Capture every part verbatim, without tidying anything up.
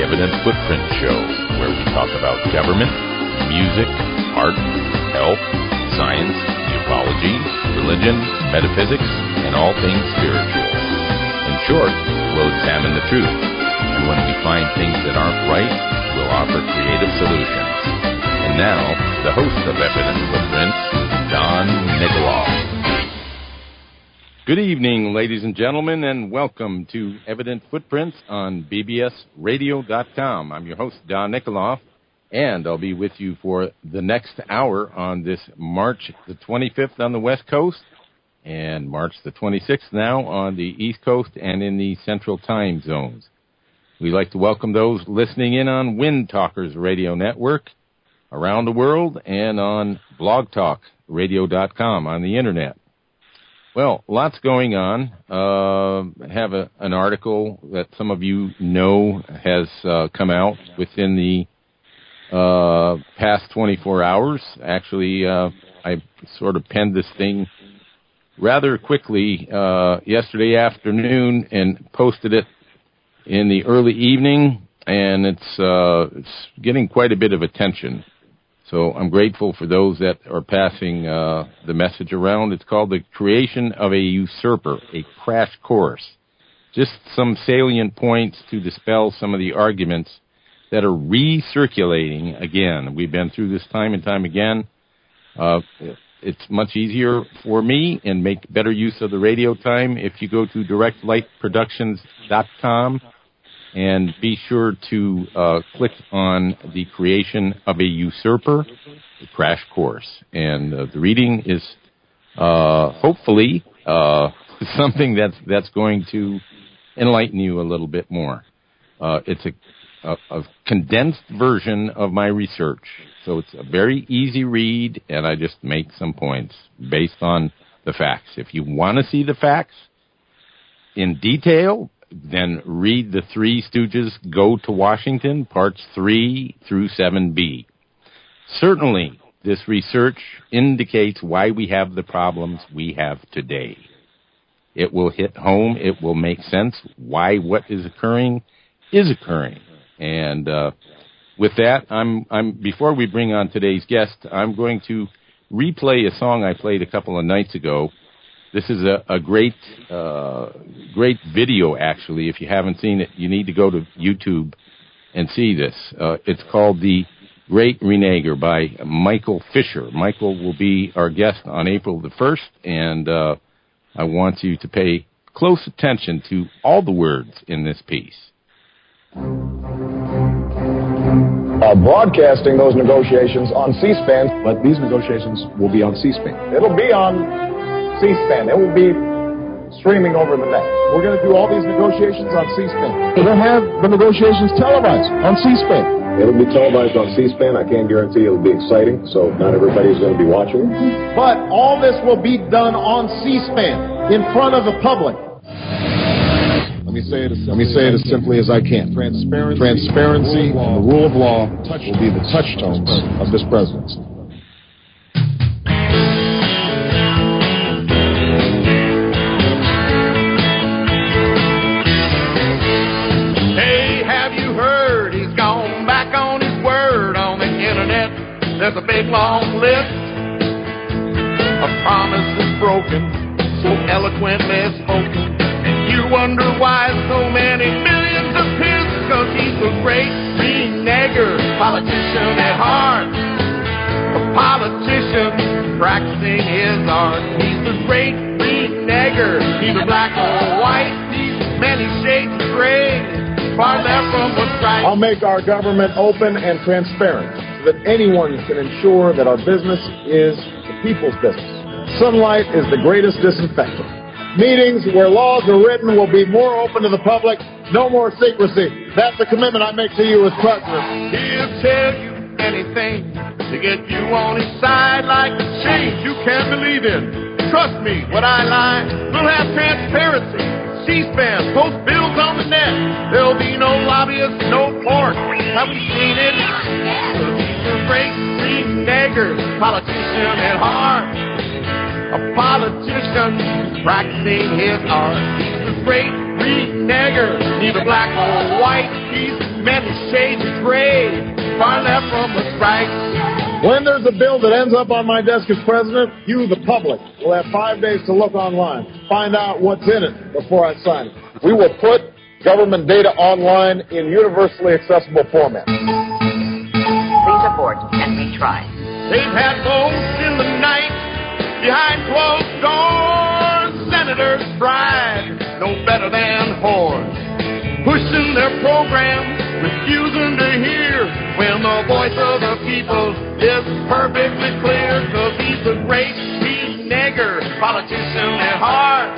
Evident Footprint Show, where we talk about government, music, art, health, science, ufology, religion, metaphysics, and all things spiritual. In short, we'll examine the truth, and when we find things that aren't right, we'll offer creative solutions. And now, the host of Evident Footprints, Don Nikoloff. Good evening, ladies and gentlemen, and welcome to Evident Footprints on B B S radio dot com. I'm your host, Don Nikoloff, and I'll be with you for the next hour on this March the twenty-fifth on the West Coast and March the twenty-sixth now on the East Coast and in the Central Time Zones. We'd like to welcome those listening in on Wind Talkers Radio Network around the world and on blog talk radio dot com on the Internet. Well, lots going on. Uh, I have a, an article that some of you know has uh, come out within the uh, past twenty-four hours. Actually, uh, I sort of penned this thing rather quickly uh, yesterday afternoon and posted it in the early evening, and it's, uh, it's getting quite a bit of attention. So I'm grateful for those that are passing uh, the message around. It's called The Creation of a Usurper, a Crash Course. Just some salient points to dispel some of the arguments that are recirculating again. We've been through this time and time again. Uh, it's much easier for me and make better use of the radio time if you go to direct light productions dot com. And be sure to uh, click on The Creation of a Usurper, the Crash Course. And uh, the reading is uh, hopefully uh, something that's that's going to enlighten you a little bit more. Uh, it's a, a, a condensed version of my research. So it's a very easy read, and I just make some points based on the facts. If you want to see the facts in detail, then read the Three Stooges Go to Washington, parts three through seven B. Certainly, this research indicates why we have the problems we have today. It will hit home. It will make sense why what is occurring is occurring. And uh, with that, I'm, I'm before we bring on today's guest, I'm going to replay a song I played a couple of nights ago. This is a, a great, uh, great video, actually. If you haven't seen it, you need to go to YouTube and see this. Uh, it's called The Great Reneger by Michael Fisher. Michael will be our guest on April the first, and uh, I want you to pay close attention to all the words in this piece. Uh, broadcasting those negotiations on C-SPAN. But these negotiations will be on C-SPAN. It'll be on C-SPAN. It will be streaming over the net. We're going to do all these negotiations on C-SPAN. We're going to have the negotiations televised on C-SPAN. It'll be televised on C-SPAN. I can't guarantee it'll be exciting, so not everybody's going to be watching. But all this will be done on C-SPAN in front of the public. Let me say it as, Let me say it as simply as I can. Transparency, Transparency and the rule of law will be the touchstones of this presidency. There's a big long list of promises broken, so eloquently spoken. And you wonder why so many millions are pissed, cause he's a great renegger, politician at heart, a politician practicing his art. He's a great renegger, neither black or white, many shades of gray, far left from what's right. I'll make our government open and transparent, that anyone can ensure that our business is the people's business. Sunlight is the greatest disinfectant. Meetings where laws are written will be more open to the public, no more secrecy. That's the commitment I make to you as president. He'll tell you anything to get you on his side, like the change you can't believe in. Trust me, when I lie, we'll have transparency. C-SPAN, post bills on the net. There'll be no lobbyists, no pork. Have we seen it? He's a great renegger, politician at heart. A politician practicing his art. He's a great green, nigger, neither black or white. He's many shades of gray, far left from the right. When there's a bill that ends up on my desk as president, you, the public, will have five days to look online, find out what's in it before I sign it. We will put government data online in universally accessible format. Please abort and retry. They've had votes in the night, behind closed doors. Senators tried, no better than whores, pushing their programs, refusing to hear when the voice of the people is perfectly clear. Cause he's a great green nigger, politician at heart,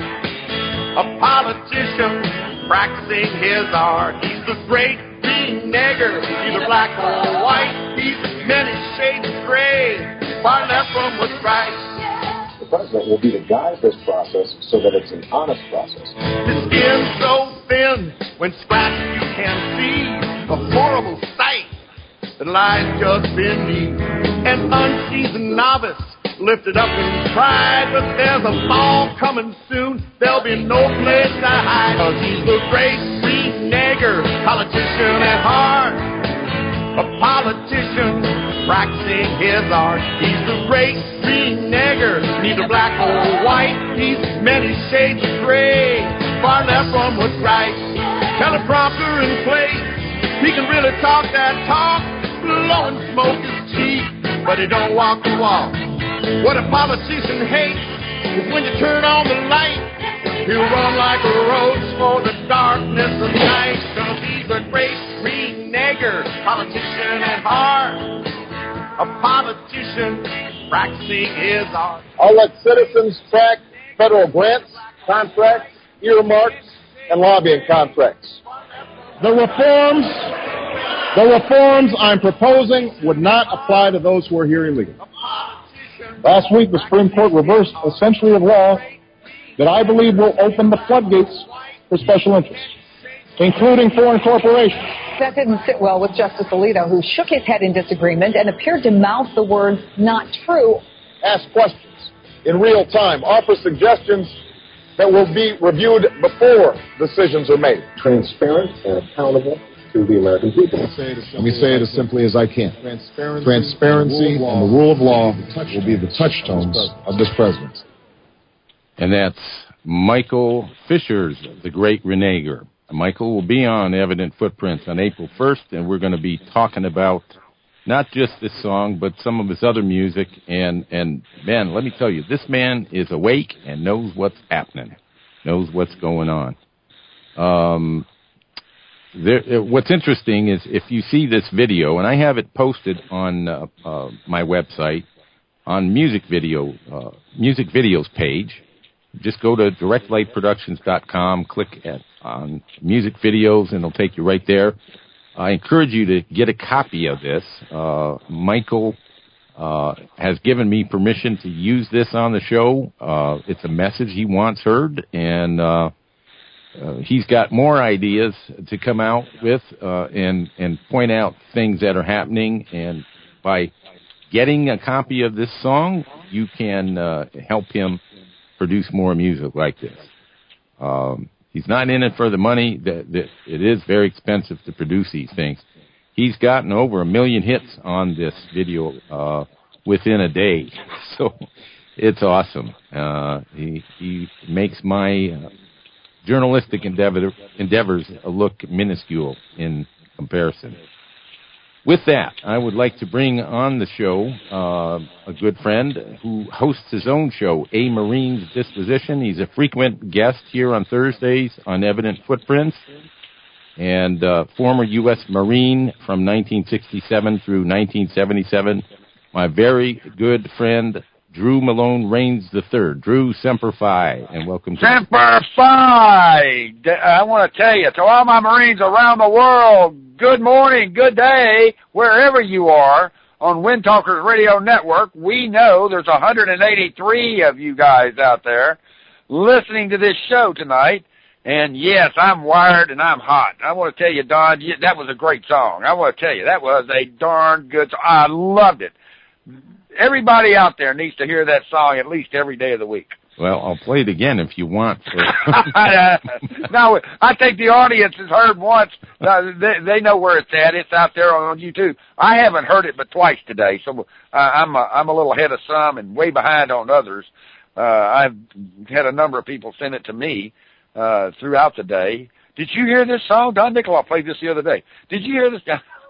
a politician practicing his art. He's the great green nigger, either black or white. He's many shades of gray, far left from what's right. The president will be to guide this process so that it's an honest process. His skin's so thin, when scratched you can see a horrible sight that lies just beneath. An unseasoned novice lifted up in pride, but there's a fall coming soon. There'll be no place to hide. Cause he's the great green nigger, politician at heart, a politician practicing his art. He's the great green nigger, neither black or white. He's many shades of gray, far left from what's right. Teleprompter in place, he can really talk that talk. Blowing smoke is cheap, but he don't walk the walk. What a politician hates is when you turn on the light, he'll run like a roach for the darkness of night. Cause he's a great green nigger, politician at heart, a politician practicing his art. I'll let citizens track federal grants, contracts, earmarks, and lobbying contracts. The reforms, the reforms I'm proposing would not apply to those who are here illegally. Last week, the Supreme Court reversed a century of law that I believe will open the floodgates for special interests, including foreign corporations. That didn't sit well with Justice Alito, who shook his head in disagreement and appeared to mouth the words, "not true." Ask questions in real time, offer suggestions that will be reviewed before decisions are made. Transparent and accountable to the American people. Let me say it as simply as I can. Transparency and the rule of law will be the touchstones of this presidency. And that's Michael Fisher's The Great Reneger. Michael will be on Evident Footprints on April first, and we're going to be talking about not just this song, but some of his other music. And, and man, let me tell you, this man is awake and knows what's happening, knows what's going on. Um, there, what's interesting is if you see this video, and I have it posted on uh, uh, my website, on music video, uh, music videos page. Just go to direct light productions dot com, click at, on music videos, and it'll take you right there. I encourage you to get a copy of this. Uh, Michael uh, has given me permission to use this on the show. Uh, it's a message he wants heard, and uh, uh, he's got more ideas to come out with uh, and, and point out things that are happening. And by getting a copy of this song, you can uh, help him produce more music like this. Um, he's not in it for the money. That, that it is very expensive to produce these things. He's gotten over a million hits on this video uh, within a day, so it's awesome. Uh, he he makes my uh, journalistic endeavor, endeavors look minuscule in comparison. With that, I would like to bring on the show uh, a good friend who hosts his own show, A Marine's Disposition. He's a frequent guest here on Thursdays on Evident Footprints, and uh, former U S Marine from nineteen sixty-seven through nineteen seventy-seven. My very good friend, Drew Malone Rains the third. Drew, Semper Fi, and welcome to Semper Fi! I want to tell you, to all my Marines around the world, good morning, good day, wherever you are on Wind Talkers Radio Network. We know there's one hundred eighty-three of you guys out there listening to this show tonight. And yes, I'm wired and I'm hot. I want to tell you, Don, that was a great song. I want to tell you, that was a darn good song. I loved it. Everybody out there needs to hear that song at least every day of the week. Well, I'll play it again if you want. No, I think the audience has heard once. Uh, they, they know where it's at. It's out there on YouTube. I haven't heard it but twice today, so uh, I'm a, I'm a little ahead of some and way behind on others. Uh, I've had a number of people send it to me uh, throughout the day. Did you hear this song? Don Nicolau played this the other day. Did you hear this?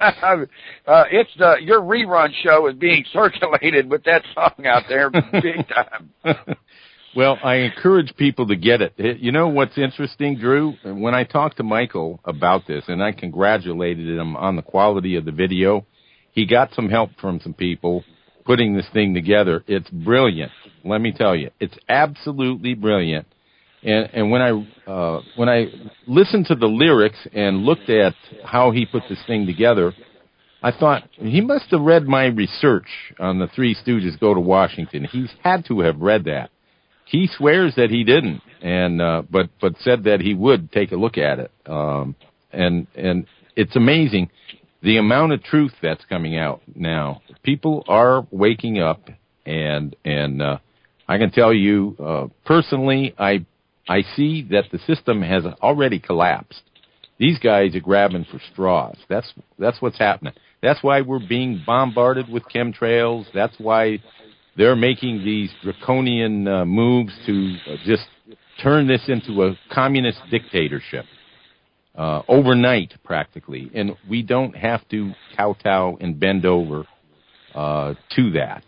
uh, it's uh, your rerun show is being circulated with that song out there big time. Well, I encourage people to get it. You know what's interesting, Drew? When I talked to Michael about this, and I congratulated him on the quality of the video, he got some help from some people putting this thing together. It's brilliant. Let me tell you, it's absolutely brilliant. And, and when I uh, when I listened to the lyrics and looked at how he put this thing together, I thought he must have read my research on the Three Stooges Go to Washington. He's had to have read that. He swears that he didn't, and uh, but but said that he would take a look at it. Um, and and it's amazing the amount of truth that's coming out now. People are waking up, and and uh, I can tell you uh, personally, I I see that the system has already collapsed. These guys are grabbing for straws. That's that's what's happening. That's why we're being bombarded with chemtrails. That's why they're making these draconian uh, moves to uh, just turn this into a communist dictatorship uh, overnight, practically. And we don't have to kowtow and bend over uh, to that.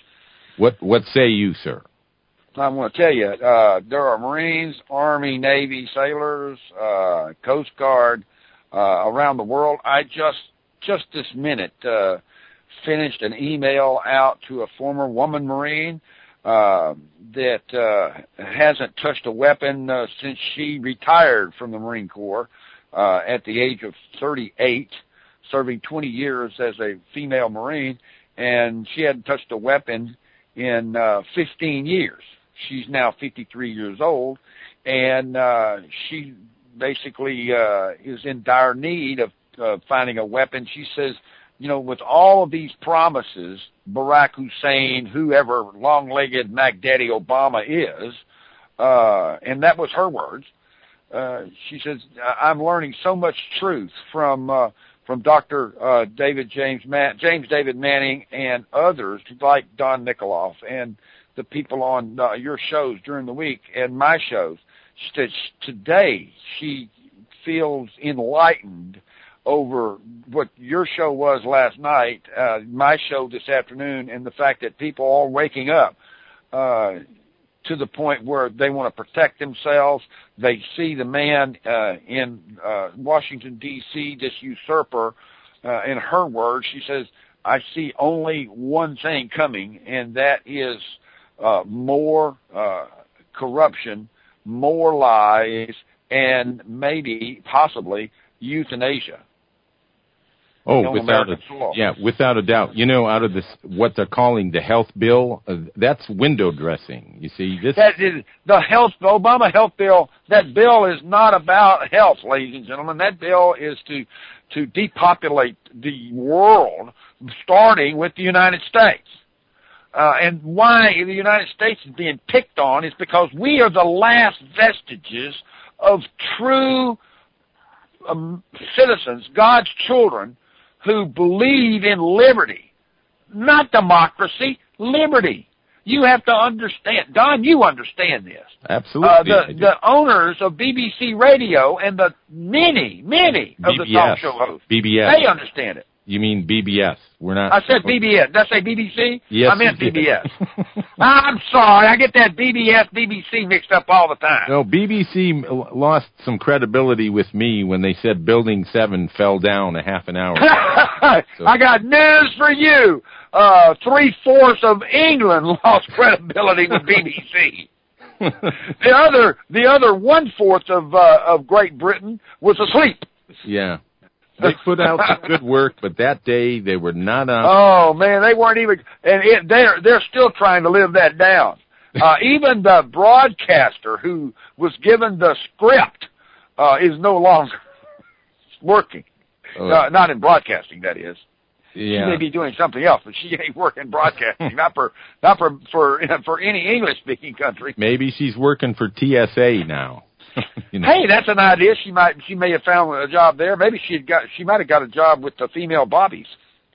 What what say you, sir? I'm going to tell you, uh, there are Marines, Army, Navy, sailors, uh, Coast Guard uh, around the world. I just just this minute uh, finished an email out to a former woman Marine uh, that uh, hasn't touched a weapon uh, since she retired from the Marine Corps uh, at the age of thirty-eight, serving twenty years as a female Marine, and she hadn't touched a weapon in uh, fifteen years. She's now fifty-three years old, and uh, she basically uh, is in dire need of uh, finding a weapon. She says, you know, with all of these promises, Barack Hussein, whoever long-legged Mac Daddy Obama is, uh, and that was her words, uh, she says, I'm learning so much truth from uh, from Doctor Uh, David James Man- James David Manning and others like Don Nicolau and the people on uh, your shows during the week and my shows. She said today she feels enlightened over what your show was last night, uh, my show this afternoon, and the fact that people are waking up uh, to the point where they want to protect themselves. They see the man uh, in uh, Washington, D C, this usurper. Uh, in her words, she says, I see only one thing coming, and that is uh, more uh, corruption, more lies, and maybe, possibly, euthanasia. Oh, without a, yeah, without a doubt. You know, out of this, what they're calling the health bill, uh, that's window dressing. You see, this that is, the health, the Obama health bill. That bill is not about health, ladies and gentlemen. That bill is to to depopulate the world, starting with the United States. Uh, and why the United States is being picked on is because we are the last vestiges of true um, citizens, God's children, who believe in liberty, not democracy, liberty. You have to understand. Don, you understand this. Absolutely. Uh, the, the owners of B B C Radio and the many, many of B B S. the talk show hosts, B B S. they understand it. You mean B B S? We're not. I said B B S. Did I say B B C? Yes, I meant you B B S. did. I'm sorry. I get that B B S, B B C mixed up all the time. No, B B C lost some credibility with me when they said Building seven fell down a half an hour ago. So. I got news for you. Uh, three-fourths of England lost credibility with B B C. the other, the other one-fourth of uh, of Great Britain was asleep. Yeah. They put out some good work, but that day they were not on. Oh man, they weren't even, and it, they're they're still trying to live that down. Uh, even the broadcaster who was given the script uh, is no longer working. Oh. Uh, not in broadcasting, that is. She Yeah. may be doing something else, but she ain't working broadcasting. not for not for for for any English speaking country. Maybe she's working for T S A now. You know. Hey, that's an idea. She might she may have found a job there. Maybe she had got she might have got a job with the female bobbies.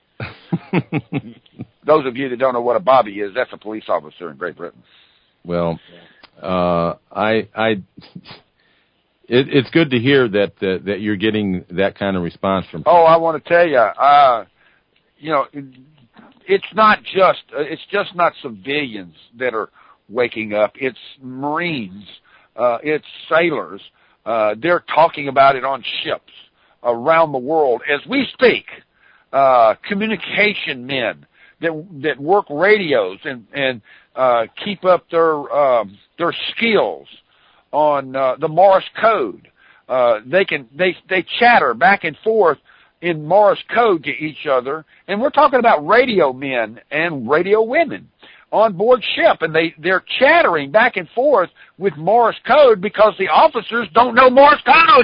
Those of you that don't know what a bobby is, that's a police officer in Great Britain. Well, uh, I I. It, it's good to hear that uh, that you're getting that kind of response from people. Oh, I want to tell you, uh, you know, it's not just it's just not civilians that are waking up. It's Marines, uh, it's sailors. Uh, they're talking about it on ships around the world as we speak. Uh, communication men that that work radios and and uh, keep up their uh, their skills on uh, the Morse code. Uh, they can they they chatter back and forth in Morse code to each other, and we're talking about radio men and radio women on board ship, and they they're chattering back and forth with Morse code because the officers don't know Morse code.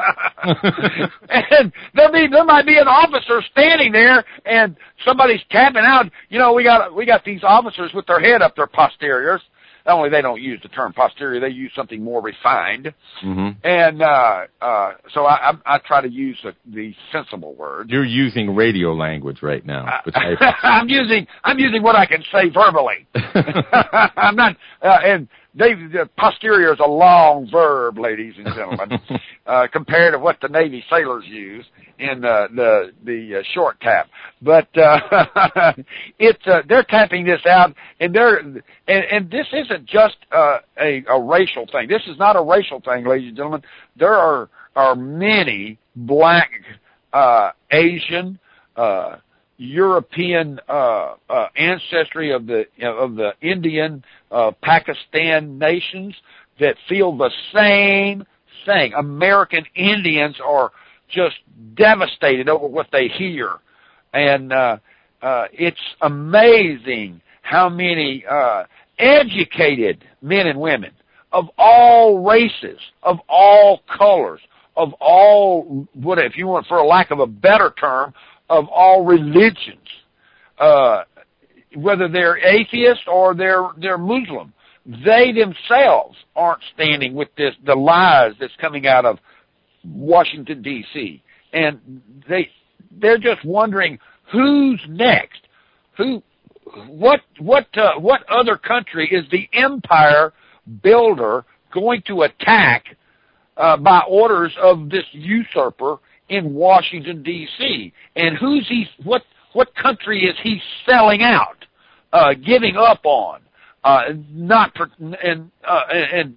And there be there might be an officer standing there, and somebody's tapping out. You know, we got we got these officers with their head up their posteriors. Only they don't use the term posterior; they use something more refined. Mm-hmm. And uh, uh, so I, I, I try to use the, the sensible word. You're using radio language right now. Which I... I'm using I'm using what I can say verbally. I'm not, uh, and they the posterior is a long verb, ladies and gentlemen, uh, compared to what the Navy sailors use in uh, the the uh, short tap. But uh, it's uh, they're tapping this out, and they're and, and this isn't just uh, a, a racial thing. This is not a racial thing, ladies and gentlemen. There are are many black, uh, Asian, uh, European uh, uh, ancestry of the of the Indian, uh, Pakistan nations that feel the same thing. American Indians are just devastated over what they hear, and uh, uh, it's amazing how many uh, educated men and women of all races, of all colors, of all, what if you want, for a lack of a better term, of all religions, uh, whether they're atheist or they're they're Muslim, they themselves aren't standing with this the lies that's coming out of Washington D C, and they they're just wondering who's next, who, what what uh, what other country is the empire builder going to attack uh, by orders of this usurper in Washington D C, and who's he? What what country is he selling out, uh, giving up on, uh, not and uh, and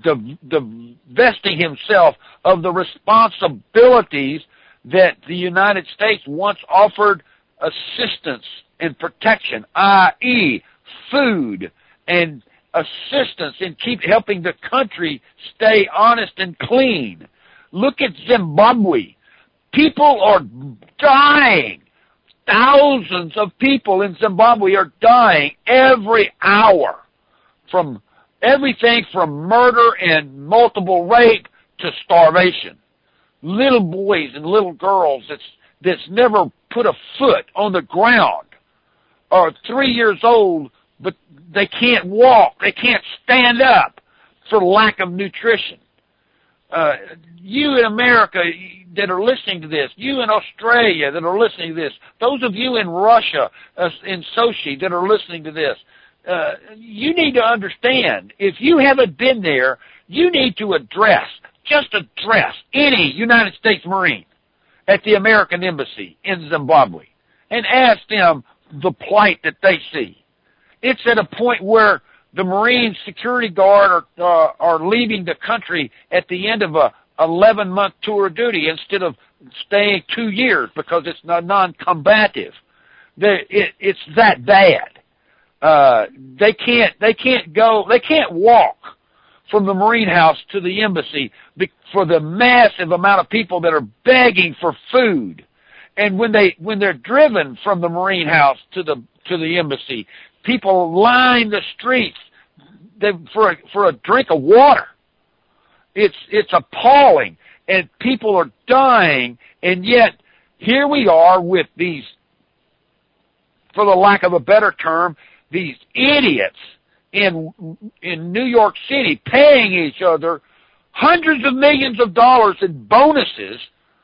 divesting himself of the responsibilities that the United States once offered assistance and protection, that is, food and assistance in keep helping the country stay honest and clean. Look at Zimbabwe. People are dying. Thousands of people in Zimbabwe are dying every hour from everything from murder and multiple rape to starvation. Little boys and little girls that's, that's never put a foot on the ground are three years old, but they can't walk. They can't stand up for lack of nutrition. Uh, you in America that are listening to this, you in Australia that are listening to this, those of you in Russia, uh, in Sochi that are listening to this, uh, you need to understand, if you haven't been there, you need to address, just address any United States Marine at the American Embassy in Zimbabwe and ask them the plight that they see. It's at a point where the Marine security guard are, uh, are leaving the country at the end of a eleven-month tour of duty instead of staying two years because it's not non-combative. They, it, it's that bad. Uh, they can't. They can't go. They can't walk from the Marine House to the embassy for the massive amount of people that are begging for food. And when they when they're driven from the Marine House to the to the embassy, people line the streets they, for a, for a drink of water. It's it's appalling, and people are dying, and yet here we are with these for the lack of a better term, these idiots in in New York City paying each other hundreds of millions of dollars in bonuses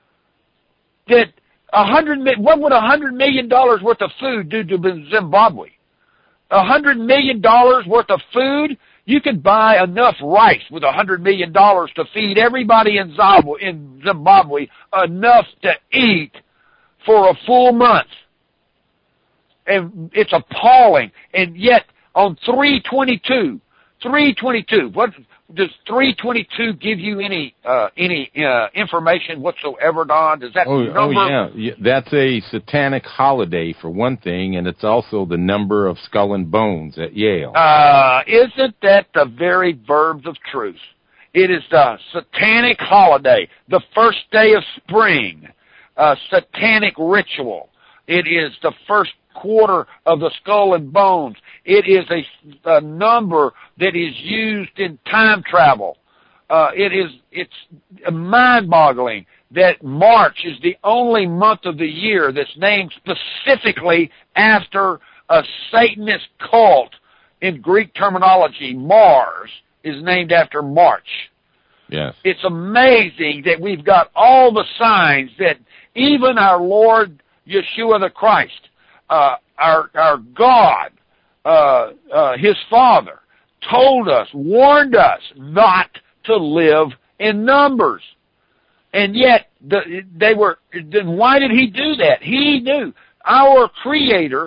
that a hundred what would a hundred million dollars worth of food do to Zimbabwe? A hundred million dollars worth of food, you could buy enough rice with a hundred million dollars to feed everybody in Zimbabwe, in Zimbabwe enough to eat for a full month. And it's appalling. And yet on three twenty-two, three twenty-two, what does three twenty-two give you any uh, any uh, information whatsoever, Don? Does that oh, number? Oh, yeah. That's a satanic holiday, for one thing, and it's also the number of skull and bones at Yale. Uh, isn't that the very verbs of truth? It is the satanic holiday, the first day of spring, a satanic ritual. It is the first quarter of the skull and bones. It is a, a number that is used in time travel. Uh, it is, it's mind-boggling that March is the only month of the year that's named specifically after a Satanist cult. In Greek terminology, Mars is named after March. Yes. It's amazing that we've got all the signs that even our Lord Yeshua the Christ, Uh, our our God, uh, uh, His Father, told us, warned us not to live in numbers. And yet, the, they were, then why did He do that? He knew. Our Creator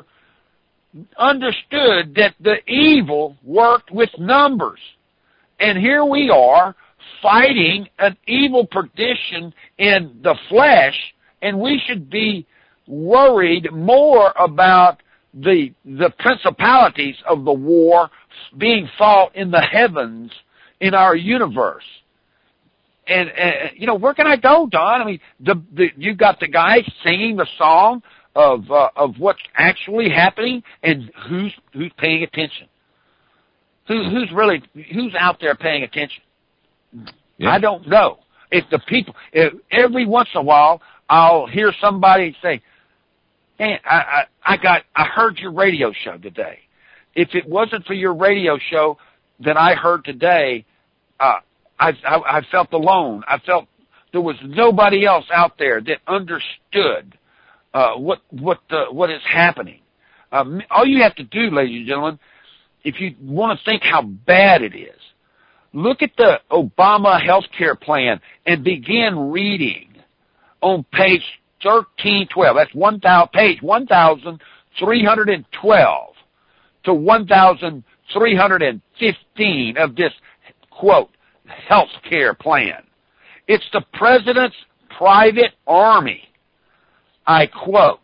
understood that the evil worked with numbers. And here we are fighting an evil perdition in the flesh, and we should be worried more about the the principalities of the war being fought in the heavens in our universe. And, and you know, where can I go, Don? I mean, the, the you got the guy singing the song of uh, of what's actually happening, and who's who's paying attention? Who who's really who's out there paying attention? Yeah. I don't know. If the people, if every once in a while, I'll hear somebody say, Man, I, I, I got, I heard your radio show today. If it wasn't for your radio show that I heard today, uh, I, I, I felt alone. I felt there was nobody else out there that understood, uh, what, what, the, what is happening. Um, all you have to do, ladies and gentlemen, if you want to think how bad it is, look at the Obama health care plan and begin reading on page thirteen twelve. That's one thousand, page one thousand three hundred twelve to one thousand three hundred fifteen of this, quote, health care plan. It's the president's private army. I quote,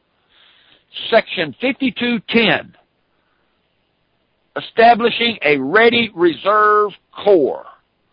Section fifty-two ten, establishing a ready reserve corps.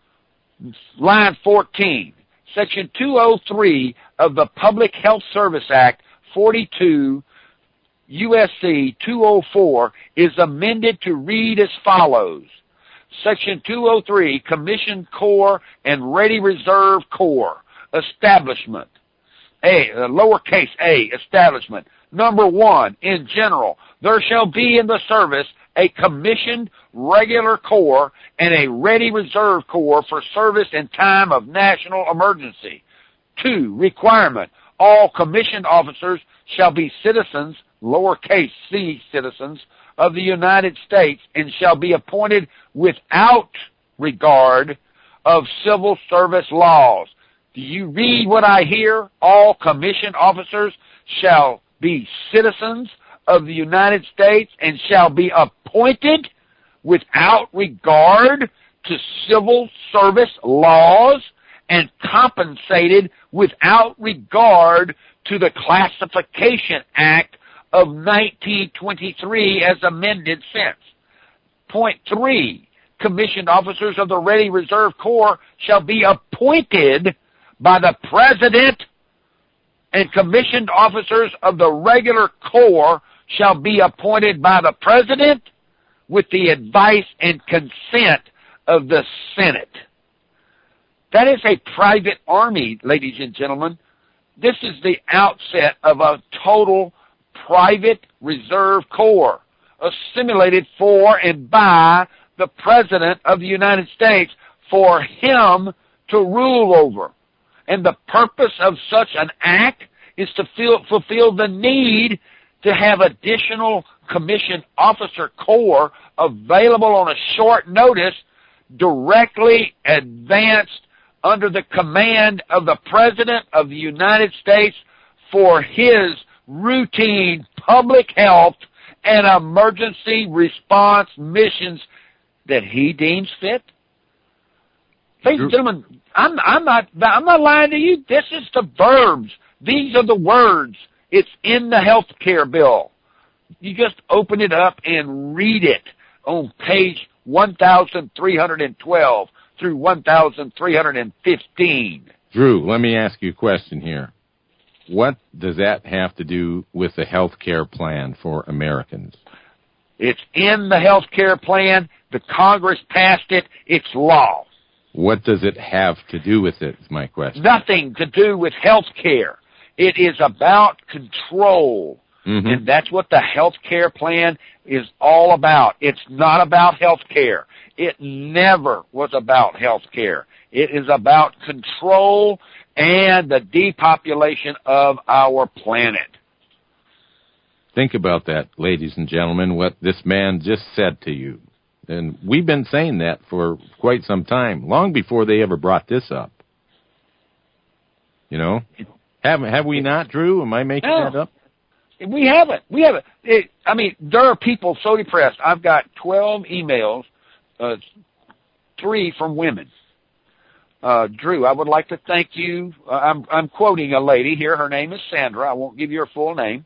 Line fourteen. Section two oh three of the Public Health Service Act forty-two U S C two oh four is amended to read as follows. Section two oh three, Commissioned Corps and Ready Reserve Corps, establishment. A, uh, lowercase a, establishment. Number one, in general, there shall be in the service a commissioned regular corps and a ready reserve corps for service in time of national emergency. Two, requirement, all commissioned officers shall be citizens, lowercase c, citizens of the United States, and shall be appointed without regard of civil service laws. Do you read what I hear? All commissioned officers shall be citizens of the United States and shall be appointed without regard to civil service laws and compensated without regard to the Classification Act of nineteen twenty-three as amended since. Point three, commissioned officers of the Ready Reserve Corps shall be appointed by the President, and commissioned officers of the regular Corps shall be appointed by the President with the advice and consent of the Senate. That is a private army, ladies and gentlemen. This is the outset of a total private reserve corps, assimilated for and by the President of the United States for him to rule over. And the purpose of such an act is to feel, fulfill the need to have additional commissioned officer corps available on a short notice, directly advanced under the command of the President of the United States for his routine public health and emergency response missions that he deems fit. Ladies and gentlemen, I'm, I'm not, I'm not lying to you. This is the verbs. These are the words. It's in the health care bill. You just open it up and read it on page one thousand three hundred twelve through one thousand three hundred fifteen. Drew, let me ask you a question here. What does that have to do with the health care plan for Americans? It's in the health care plan. The Congress passed it. It's law. What does it have to do with it, is my question. Nothing to do with health care. It is about control. Mm-hmm. And that's what the health care plan is all about. It's not about health care. It never was about health care. It is about control and the depopulation of our planet. Think about that, ladies and gentlemen, what this man just said to you. And we've been saying that for quite some time, long before they ever brought this up. You know? Have, have we not, Drew? Am I making no. that up? We haven't. We haven't. It, I mean, there are people so depressed. I've got twelve emails, uh, three from women. Uh, Drew, I would like to thank you. Uh, I'm, I'm quoting a lady here. Her name is Sandra. I won't give you her full name.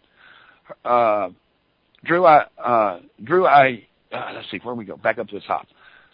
Uh, Drew, I, uh, Drew, I, uh, let's see, where we go? Back up to the top.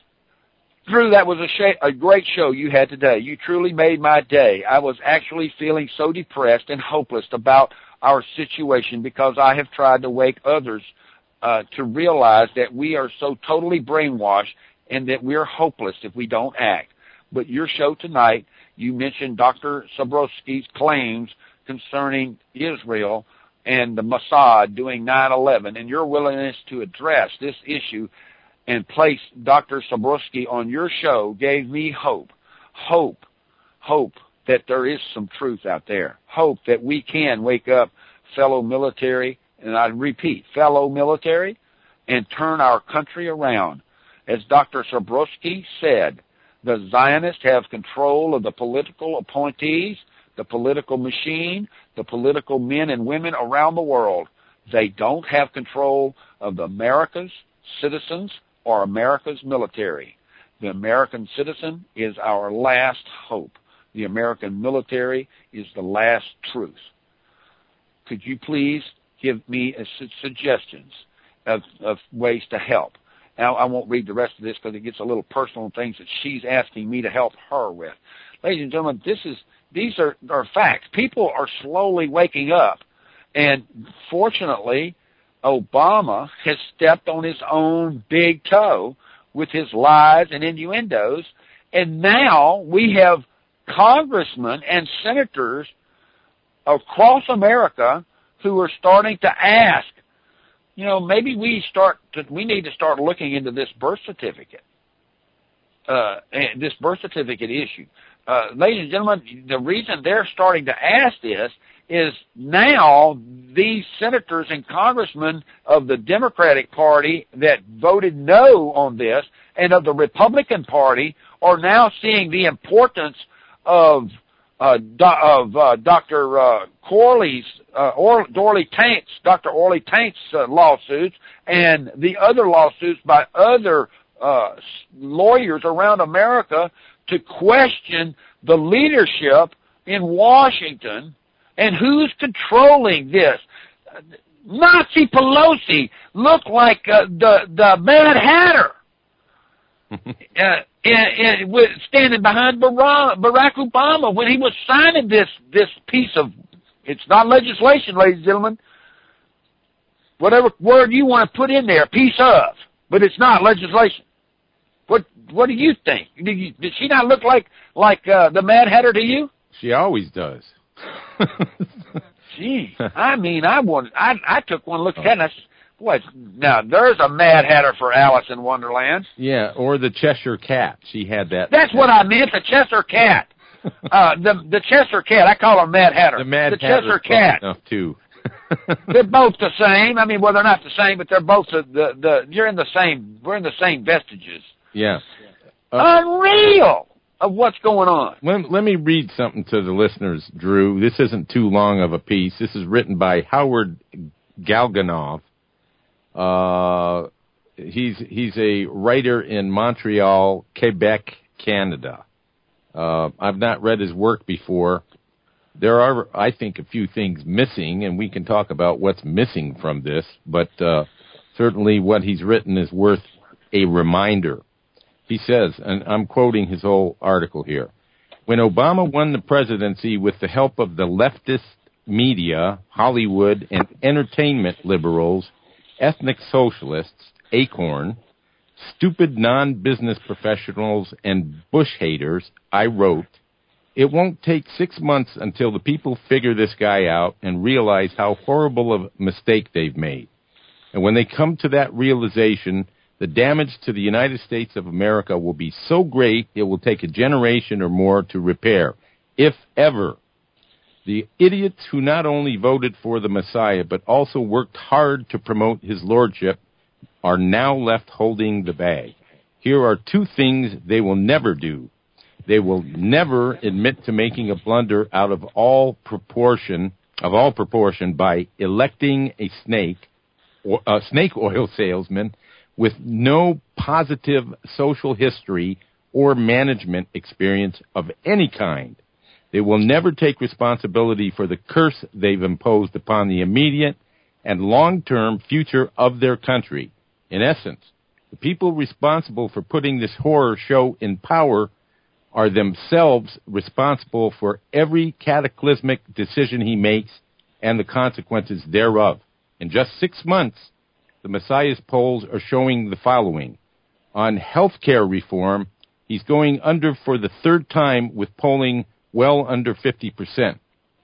Drew, that was a, sh- a great show you had today. You truly made my day. I was actually feeling so depressed and hopeless about our situation because I have tried to wake others uh, to realize that we are so totally brainwashed and that we're hopeless if we don't act. But your show tonight, you mentioned Doctor Sabrowski's claims concerning Israel and the Mossad doing nine eleven, and your willingness to address this issue and place Doctor Sabrowski on your show gave me hope. Hope. Hope that there is some truth out there. Hope that we can wake up, fellow military, and I repeat, fellow military, and turn our country around. As Doctor Sabrowski said, the Zionists have control of the political appointees, the political machine, the political men and women around the world. They don't have control of the America's citizens or America's military. The American citizen is our last hope. The American military is the last truth. Could you please give me a su- suggestions of, of ways to help? Now, I won't read the rest of this because it gets a little personal in things that she's asking me to help her with. Ladies and gentlemen, this is these are, are facts. People are slowly waking up. And fortunately, Obama has stepped on his own big toe with his lies and innuendos. And now we have congressmen and senators across America who are starting to ask, you know, maybe we start to, we need to start looking into this birth certificate, uh, this birth certificate issue. Uh, ladies and gentlemen, the reason they're starting to ask this is now these senators and congressmen of the Democratic Party that voted no on this and of the Republican Party are now seeing the importance of uh, do, of uh, Doctor Uh, Corley's, uh, or Dorley Tank's, Doctor Orley Tank's uh, lawsuits and the other lawsuits by other uh, lawyers around America to question the leadership in Washington and who's controlling this. Nazi Pelosi looked like uh, the the Mad Hatter, uh, and, and with, standing behind Barack Obama when he was signing this this piece of. It's not legislation, ladies and gentlemen. Whatever word you want to put in there, piece of, but it's not legislation. What What do you think? Did, you, did she not look like like uh, the Mad Hatter to you? She always does. Gee, I mean, I wanted, I I took one look at that, and I said, boy, now there's a Mad Hatter for Alice in Wonderland. Yeah, or the Cheshire Cat. She had that. That's what I meant, the Cheshire Cat. uh, the the Cheshire Cat. I call her Mad Hatter. The Mad the Hatter. Cheshire Cat. Enough too. They're both the same. I mean, well, they're not the same, but they're both the the, the you're in the same. We're in the same vestiges. Yeah. Uh, Unreal of what's going on. Let, let me read something to the listeners, Drew. This isn't too long of a piece. This is written by Howard Galganov. Uh, he's he's a writer in Montreal, Quebec, Canada. Uh, I've not read his work before. There are, I think, a few things missing, and we can talk about what's missing from this, but uh, certainly what he's written is worth a reminder. He says, and I'm quoting his whole article here, when Obama won the presidency with the help of the leftist media, Hollywood, and entertainment liberals, ethnic socialists, Acorn, stupid non-business professionals, and Bush haters, I wrote, it won't take six months until the people figure this guy out and realize how horrible a mistake they've made. And when they come to that realization, the damage to the United States of America will be so great it will take a generation or more to repair, if ever. The idiots who not only voted for the Messiah but also worked hard to promote his lordship are now left holding the bag. Here are two things they will never do. They will never admit to making a blunder out of all proportion, of all proportion by electing a snake, or a snake oil salesman with no positive social history or management experience of any kind. They will never take responsibility for the curse they've imposed upon the immediate and long-term future of their country. In essence, the people responsible for putting this horror show in power are themselves responsible for every cataclysmic decision he makes and the consequences thereof. In just six months, the Messiah's polls are showing the following. On health care reform, he's going under for the third time with polling well under fifty percent.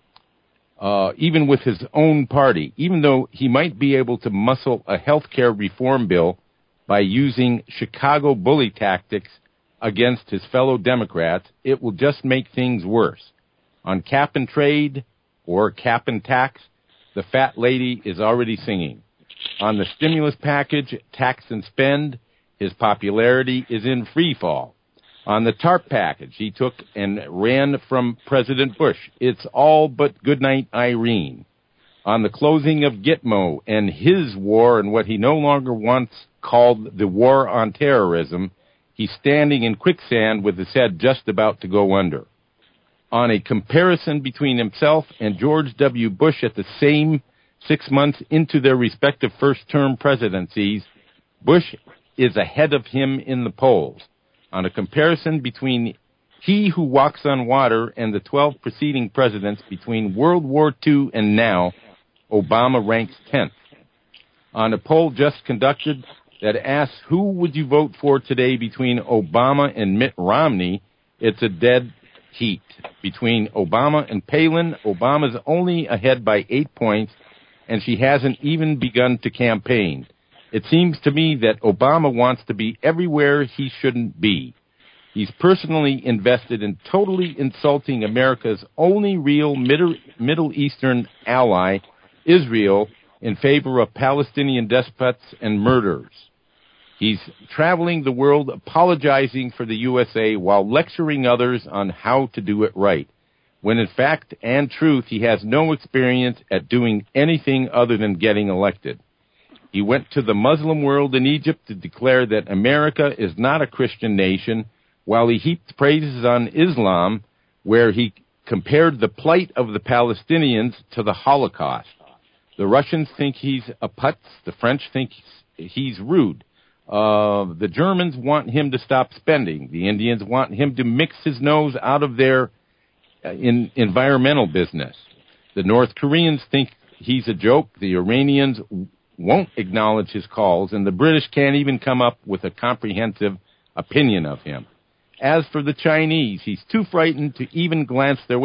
Uh, even with his own party, even though he might be able to muscle a health care reform bill by using Chicago bully tactics against his fellow Democrats, it will just make things worse. On cap and trade, or cap and tax, the fat lady is already singing. On the stimulus package, tax and spend, his popularity is in free fall. On the TARP package, he took and ran from President Bush. It's all but goodnight, Irene. On the closing of Gitmo and his war and what he no longer wants called the war on terrorism, he's standing in quicksand with his head just about to go under. On a comparison between himself and George W. Bush at the same six months into their respective first-term presidencies, Bush is ahead of him in the polls. On a comparison between he who walks on water and the twelve preceding presidents between World War Two and now, Obama ranks tenth. On a poll just conducted that asks who would you vote for today between Obama and Mitt Romney, it's a dead heat. Between Obama and Palin, Obama's only ahead by eight points, and she hasn't even begun to campaign. It seems to me that Obama wants to be everywhere he shouldn't be. He's personally invested in totally insulting America's only real Middle, Middle Eastern ally, Israel, in favor of Palestinian despots and murderers. He's traveling the world apologizing for the U S A while lecturing others on how to do it right, when in fact and truth he has no experience at doing anything other than getting elected. He went to the Muslim world in Egypt to declare that America is not a Christian nation, while he heaped praises on Islam, where he compared the plight of the Palestinians to the Holocaust. The Russians think he's a putz. The French think he's rude. Uh, the Germans want him to stop spending. The Indians want him to mix his nose out of their uh, in, environmental business. The North Koreans think he's a joke. The Iranians won't acknowledge his calls, and the British can't even come up with a comprehensive opinion of him. As for the Chinese, he's too frightened to even glance their way.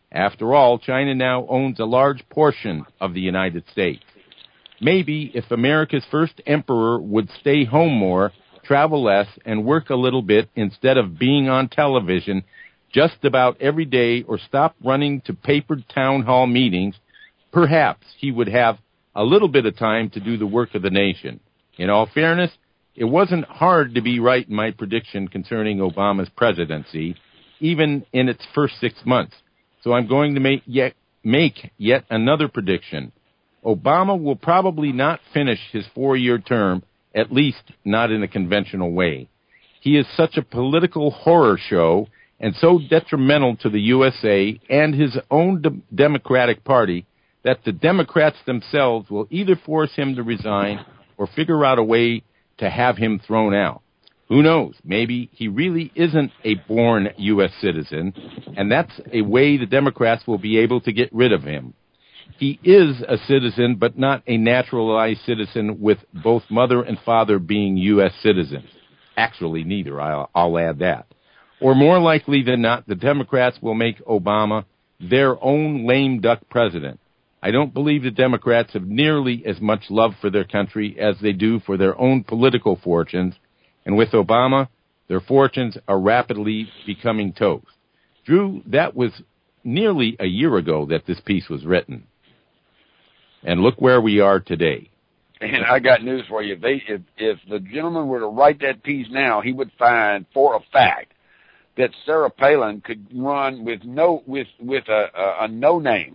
After all, China now owns a large portion of the United States. Maybe if America's first emperor would stay home more, travel less, and work a little bit instead of being on television just about every day or stop running to papered town hall meetings, perhaps he would have a little bit of time to do the work of the nation. In all fairness, it wasn't hard to be right in my prediction concerning Obama's presidency, even in its first six months. So I'm going to make yet, make yet another prediction. Obama will probably not finish his four-year term, at least not in a conventional way. He is such a political horror show and so detrimental to the U S A and his own de- Democratic Party that the Democrats themselves will either force him to resign or figure out a way to have him thrown out. Who knows? Maybe he really isn't a born U S citizen, and that's a way the Democrats will be able to get rid of him. He is a citizen, but not a naturalized citizen with both mother and father being U S citizens. Actually, neither. I'll, I'll add that. Or more likely than not, the Democrats will make Obama their own lame duck president. I don't believe the Democrats have nearly as much love for their country as they do for their own political fortunes, and with Obama, their fortunes are rapidly becoming toast. Drew, that was nearly a year ago that this piece was written. And look where we are today. And I got news for you. If, they, if, if the gentleman were to write that piece now, he would find for a fact that Sarah Palin could run with no with with a, a, a no name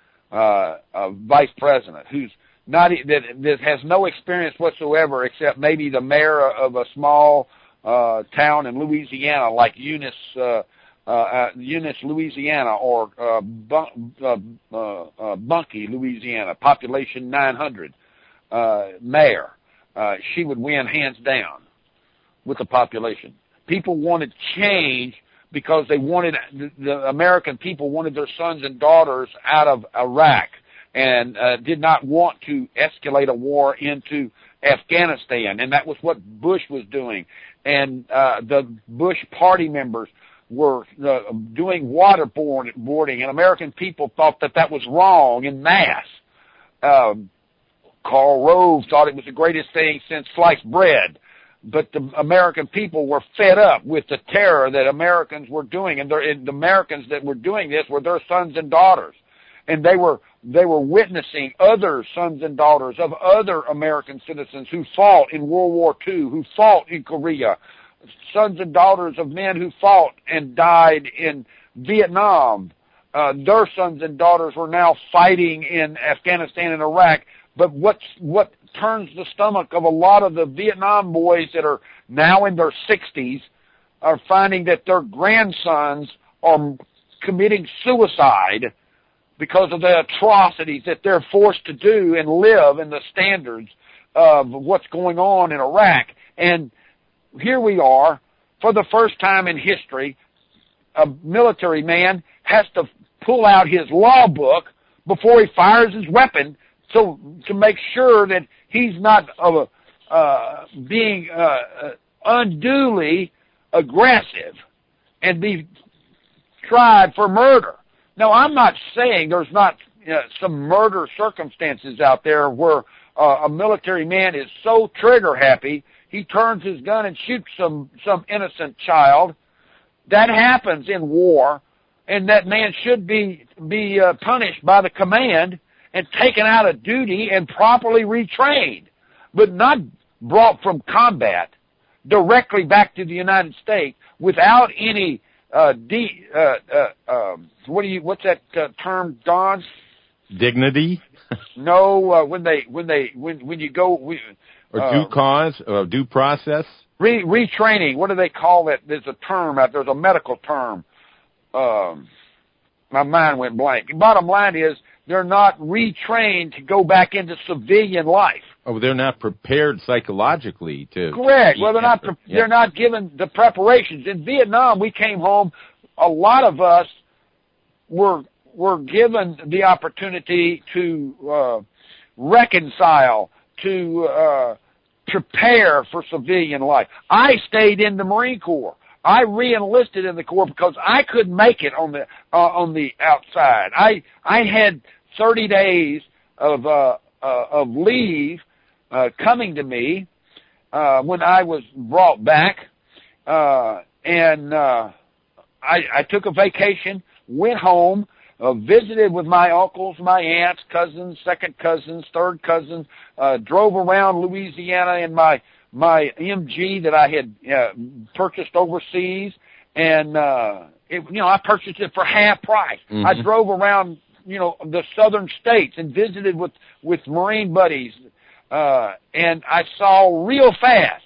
uh, a vice president who's not that, that has no experience whatsoever except maybe the mayor of a small uh, town in Louisiana like Eunice uh, uh, uh, Eunice, Louisiana, or uh, Bun- uh, uh, uh, Bunkie, Louisiana, population nine hundred, uh, mayor. Uh, she would win hands down with the population. People wanted change because they wanted, the, the American people wanted their sons and daughters out of Iraq and uh, did not want to escalate a war into Afghanistan. And that was what Bush was doing. And uh, the Bush party members were uh, doing waterboarding, and American people thought that that was wrong en masse. Um, Karl Rove thought it was the greatest thing since sliced bread. But the American people were fed up with the terror that Americans were doing, and, and the Americans that were doing this were their sons and daughters, and they were they were witnessing other sons and daughters of other American citizens who fought in World War Two, who fought in Korea, sons and daughters of men who fought and died in Vietnam. Uh, their sons and daughters were now fighting in Afghanistan and Iraq. But what's what turns the stomach of a lot of the Vietnam boys that are now in their sixties are finding that their grandsons are committing suicide because of the atrocities that they're forced to do and live in the standards of what's going on in Iraq. And here we are, for the first time in history, a military man has to pull out his law book before he fires his weapon so to make sure that he's not uh, uh, being uh, unduly aggressive and be tried for murder. Now, I'm not saying there's not uh, some murder circumstances out there where uh, a military man is so trigger happy he turns his gun and shoots some, some innocent child. That happens in war, and that man should be, be uh, punished by the command and taken out of duty and properly retrained, but not brought from combat directly back to the United States without any uh, de- uh, uh, um, what do you what's that uh, term, Don? Dignity. No, uh, when they when they when when you go we, uh, or due cause or due process. Re- retraining. What do they call it? There's a term out. There's a medical term. Um, my mind went blank. Bottom line is, they're not retrained to go back into civilian life. Oh, they're not prepared psychologically to. Correct. Well, they're not. Pre- yeah. They're not given the preparations. In Vietnam, we came home. A lot of us were were given the opportunity to uh, reconcile, to uh, prepare for civilian life. I stayed in the Marine Corps. I re-enlisted in the Corps because I couldn't make it on the uh, on the outside. I I had thirty days of uh, uh, of leave uh, coming to me uh, when I was brought back, uh, and uh, I, I took a vacation, went home, uh, visited with my uncles, my aunts, cousins, second cousins, third cousins, uh, drove around Louisiana in my my M G that I had uh, purchased overseas, and uh, it, you know I purchased it for half price. Mm-hmm. I drove around, you know, the southern states and visited with with Marine buddies, uh, and I saw real fast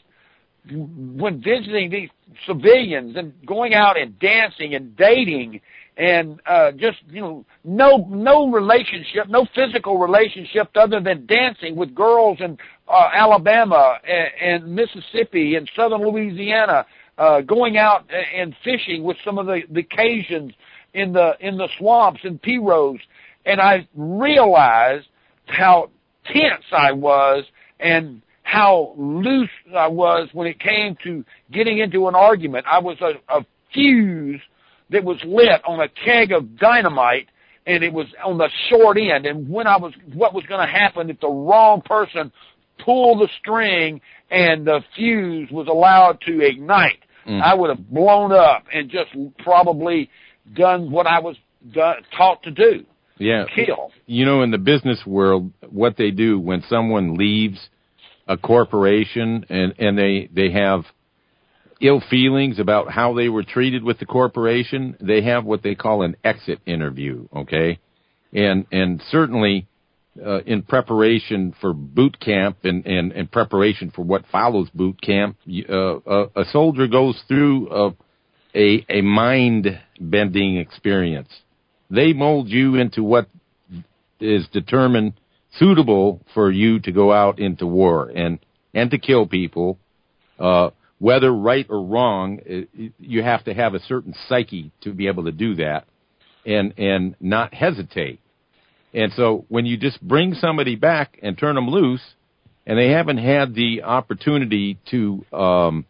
when visiting these civilians and going out and dancing and dating and uh, just you know no no relationship, no physical relationship other than dancing with girls in uh, Alabama and, and Mississippi and southern Louisiana, uh, going out and fishing with some of the, the Cajuns in the in the swamps and pirogues, and I realized how tense I was and how loose I was when it came to getting into an argument. I was a, a fuse that was lit on a keg of dynamite, and it was on the short end. And when I was, what was going to happen if the wrong person pulled the string and the fuse was allowed to ignite? Mm. I would have blown up and just probably done what I was done, taught to do. Yeah. Kill. You know, in the business world, what they do when someone leaves a corporation and, and they, they have ill feelings about how they were treated with the corporation, they have what they call an exit interview, okay? And and certainly uh, in preparation for boot camp and, and, and preparation for what follows boot camp, uh, a, a soldier goes through a, a, a mind-bending experience. They mold you into what is determined suitable for you to go out into war and, and to kill people. Uh, whether right or wrong, you have to have a certain psyche to be able to do that and, and not hesitate. And so when you just bring somebody back and turn them loose and they haven't had the opportunity to, um,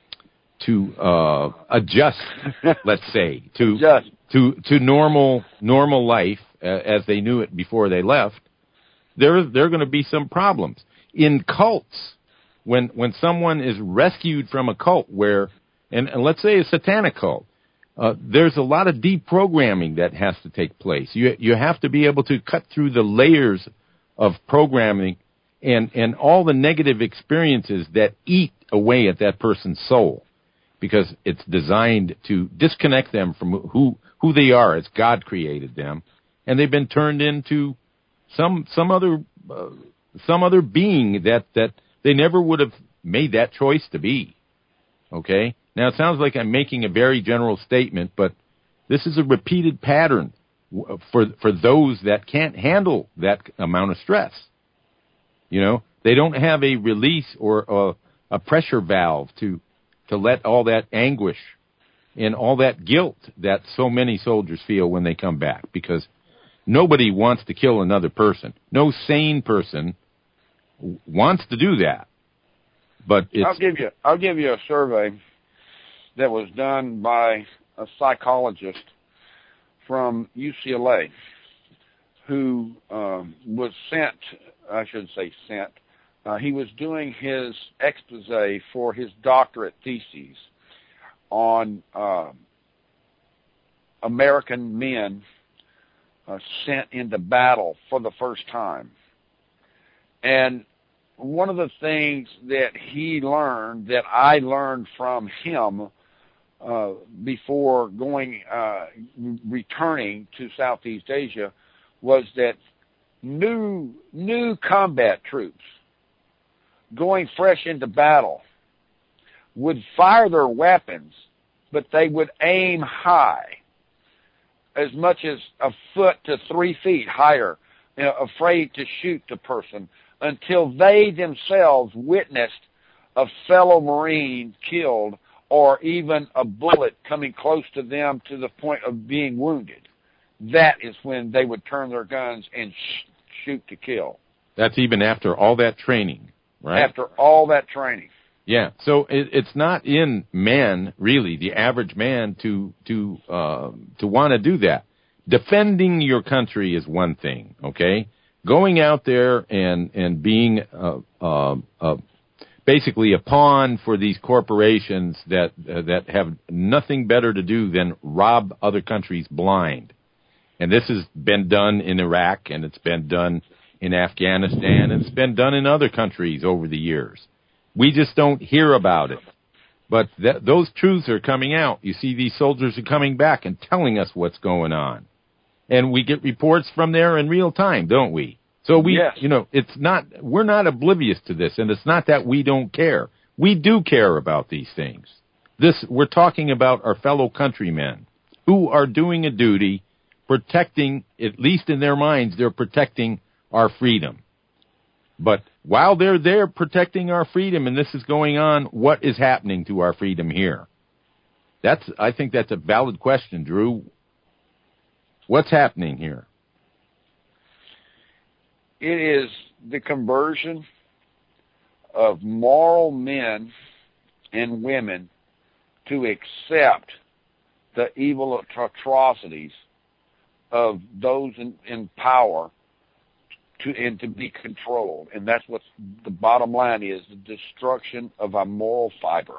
to, uh, adjust, let's say, to, adjust. to, to normal, normal life uh, as they knew it before they left, there, there are going to be some problems. In cults, when when someone is rescued from a cult where, and, and let's say a satanic cult, uh, there's a lot of deprogramming that has to take place. You you have to be able to cut through the layers of programming and, and all the negative experiences that eat away at that person's soul, because it's designed to disconnect them from who, who they are as God created them, and they've been turned into some some other uh, some other being that, that they never would have made that choice to be. Okay? Now, it sounds like I'm making a very general statement, but this is a repeated pattern for for those that can't handle that amount of stress. You know, they don't have a release or a, a pressure valve to to let all that anguish and all that guilt that so many soldiers feel when they come back, because nobody wants to kill another person. No sane person wants to do that. But it's, I'll give you I'll give you a survey that was done by a psychologist from U C L A who um, was sent, I shouldn't say sent, uh, he was doing his expose for his doctorate thesis on uh, American men uh, sent into battle for the first time. And one of the things that he learned, that I learned from him uh, before going, uh, returning to Southeast Asia, was that new new combat troops going fresh into battle would fire their weapons, but they would aim high, as much as a foot to three feet higher, you know, afraid to shoot the person, until they themselves witnessed a fellow Marine killed, or even a bullet coming close to them to the point of being wounded. That is when they would turn their guns and sh- shoot to kill. That's even after all that training, right? After all that training. Yeah, so it, it's not in men, really, the average man, to to uh, to want to do that. Defending your country is one thing, okay? Going out there and and being uh, uh, uh, basically a pawn for these corporations that uh, that have nothing better to do than rob other countries blind. And this has been done in Iraq, and it's been done in Afghanistan, and it's been done in other countries over the years. We just don't hear about it. But th- those truths are coming out. You see, these soldiers are coming back and telling us what's going on. And we get reports from there in real time, don't we? So we, yes. you know, it's not, we're not oblivious to this, and it's not that we don't care. We do care about these things. This, we're talking about our fellow countrymen who are doing a duty, protecting, at least in their minds, they're protecting our freedom. But while they're there protecting our freedom and this is going on, what is happening to our freedom here? That's, I think that's a valid question, Drew. What's happening here? It is the conversion of moral men and women to accept the evil atrocities of those in, in power to and to be controlled. And that's what the bottom line is, the destruction of our moral fiber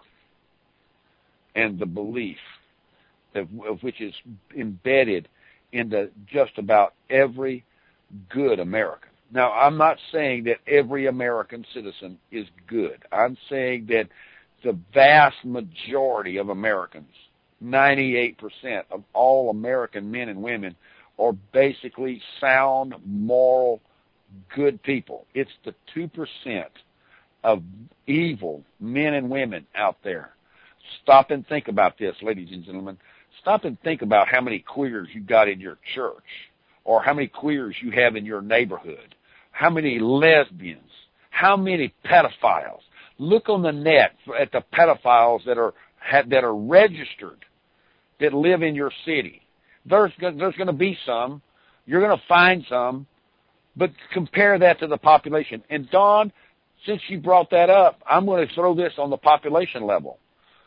and the belief that, of which is embedded into just about every good American. Now, I'm not saying that every American citizen is good. I'm saying that the vast majority of Americans, ninety-eight percent of all American men and women, are basically sound, moral, good people. It's the two percent of evil men and women out there. Stop and think about this, ladies and gentlemen. Stop and think about how many queers you got in your church, or how many queers you have in your neighborhood, how many lesbians, how many pedophiles. Look on the net at the pedophiles that are that are registered, that live in your city. There's there's going to be some. You're going to find some. But compare that to the population. And, Don, since you brought that up, I'm going to throw this on the population level.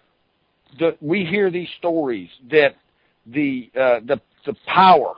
The, we hear these stories that the, uh, the, the power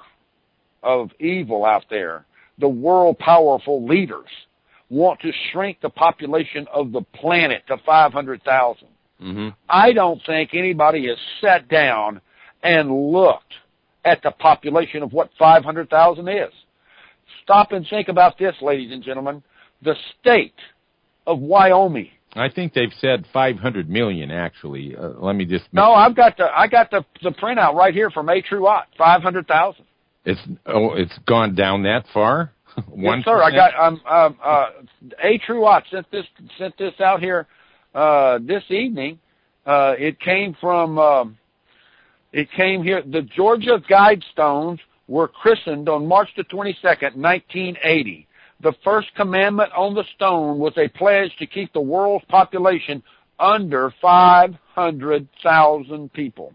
of evil out there, the world powerful leaders, want to shrink the population of the planet to five hundred thousand. Mm-hmm. I don't think anybody has sat down and looked at the population of what five hundred thousand is. Stop and think about this, ladies and gentlemen. The state of Wyoming. I think they've said five hundred million, actually. Uh, let me just... No, I've got the I got the the printout right here from A. Truott, five hundred thousand. It's oh, it's gone down that far? Yes, sir. I got um um uh A. Truott sent this sent this out here uh this evening. Uh it came from um it came here. The Georgia Guidestones were christened on March the twenty-second, nineteen eighty. The first commandment on the stone was a pledge to keep the world's population under five hundred thousand people.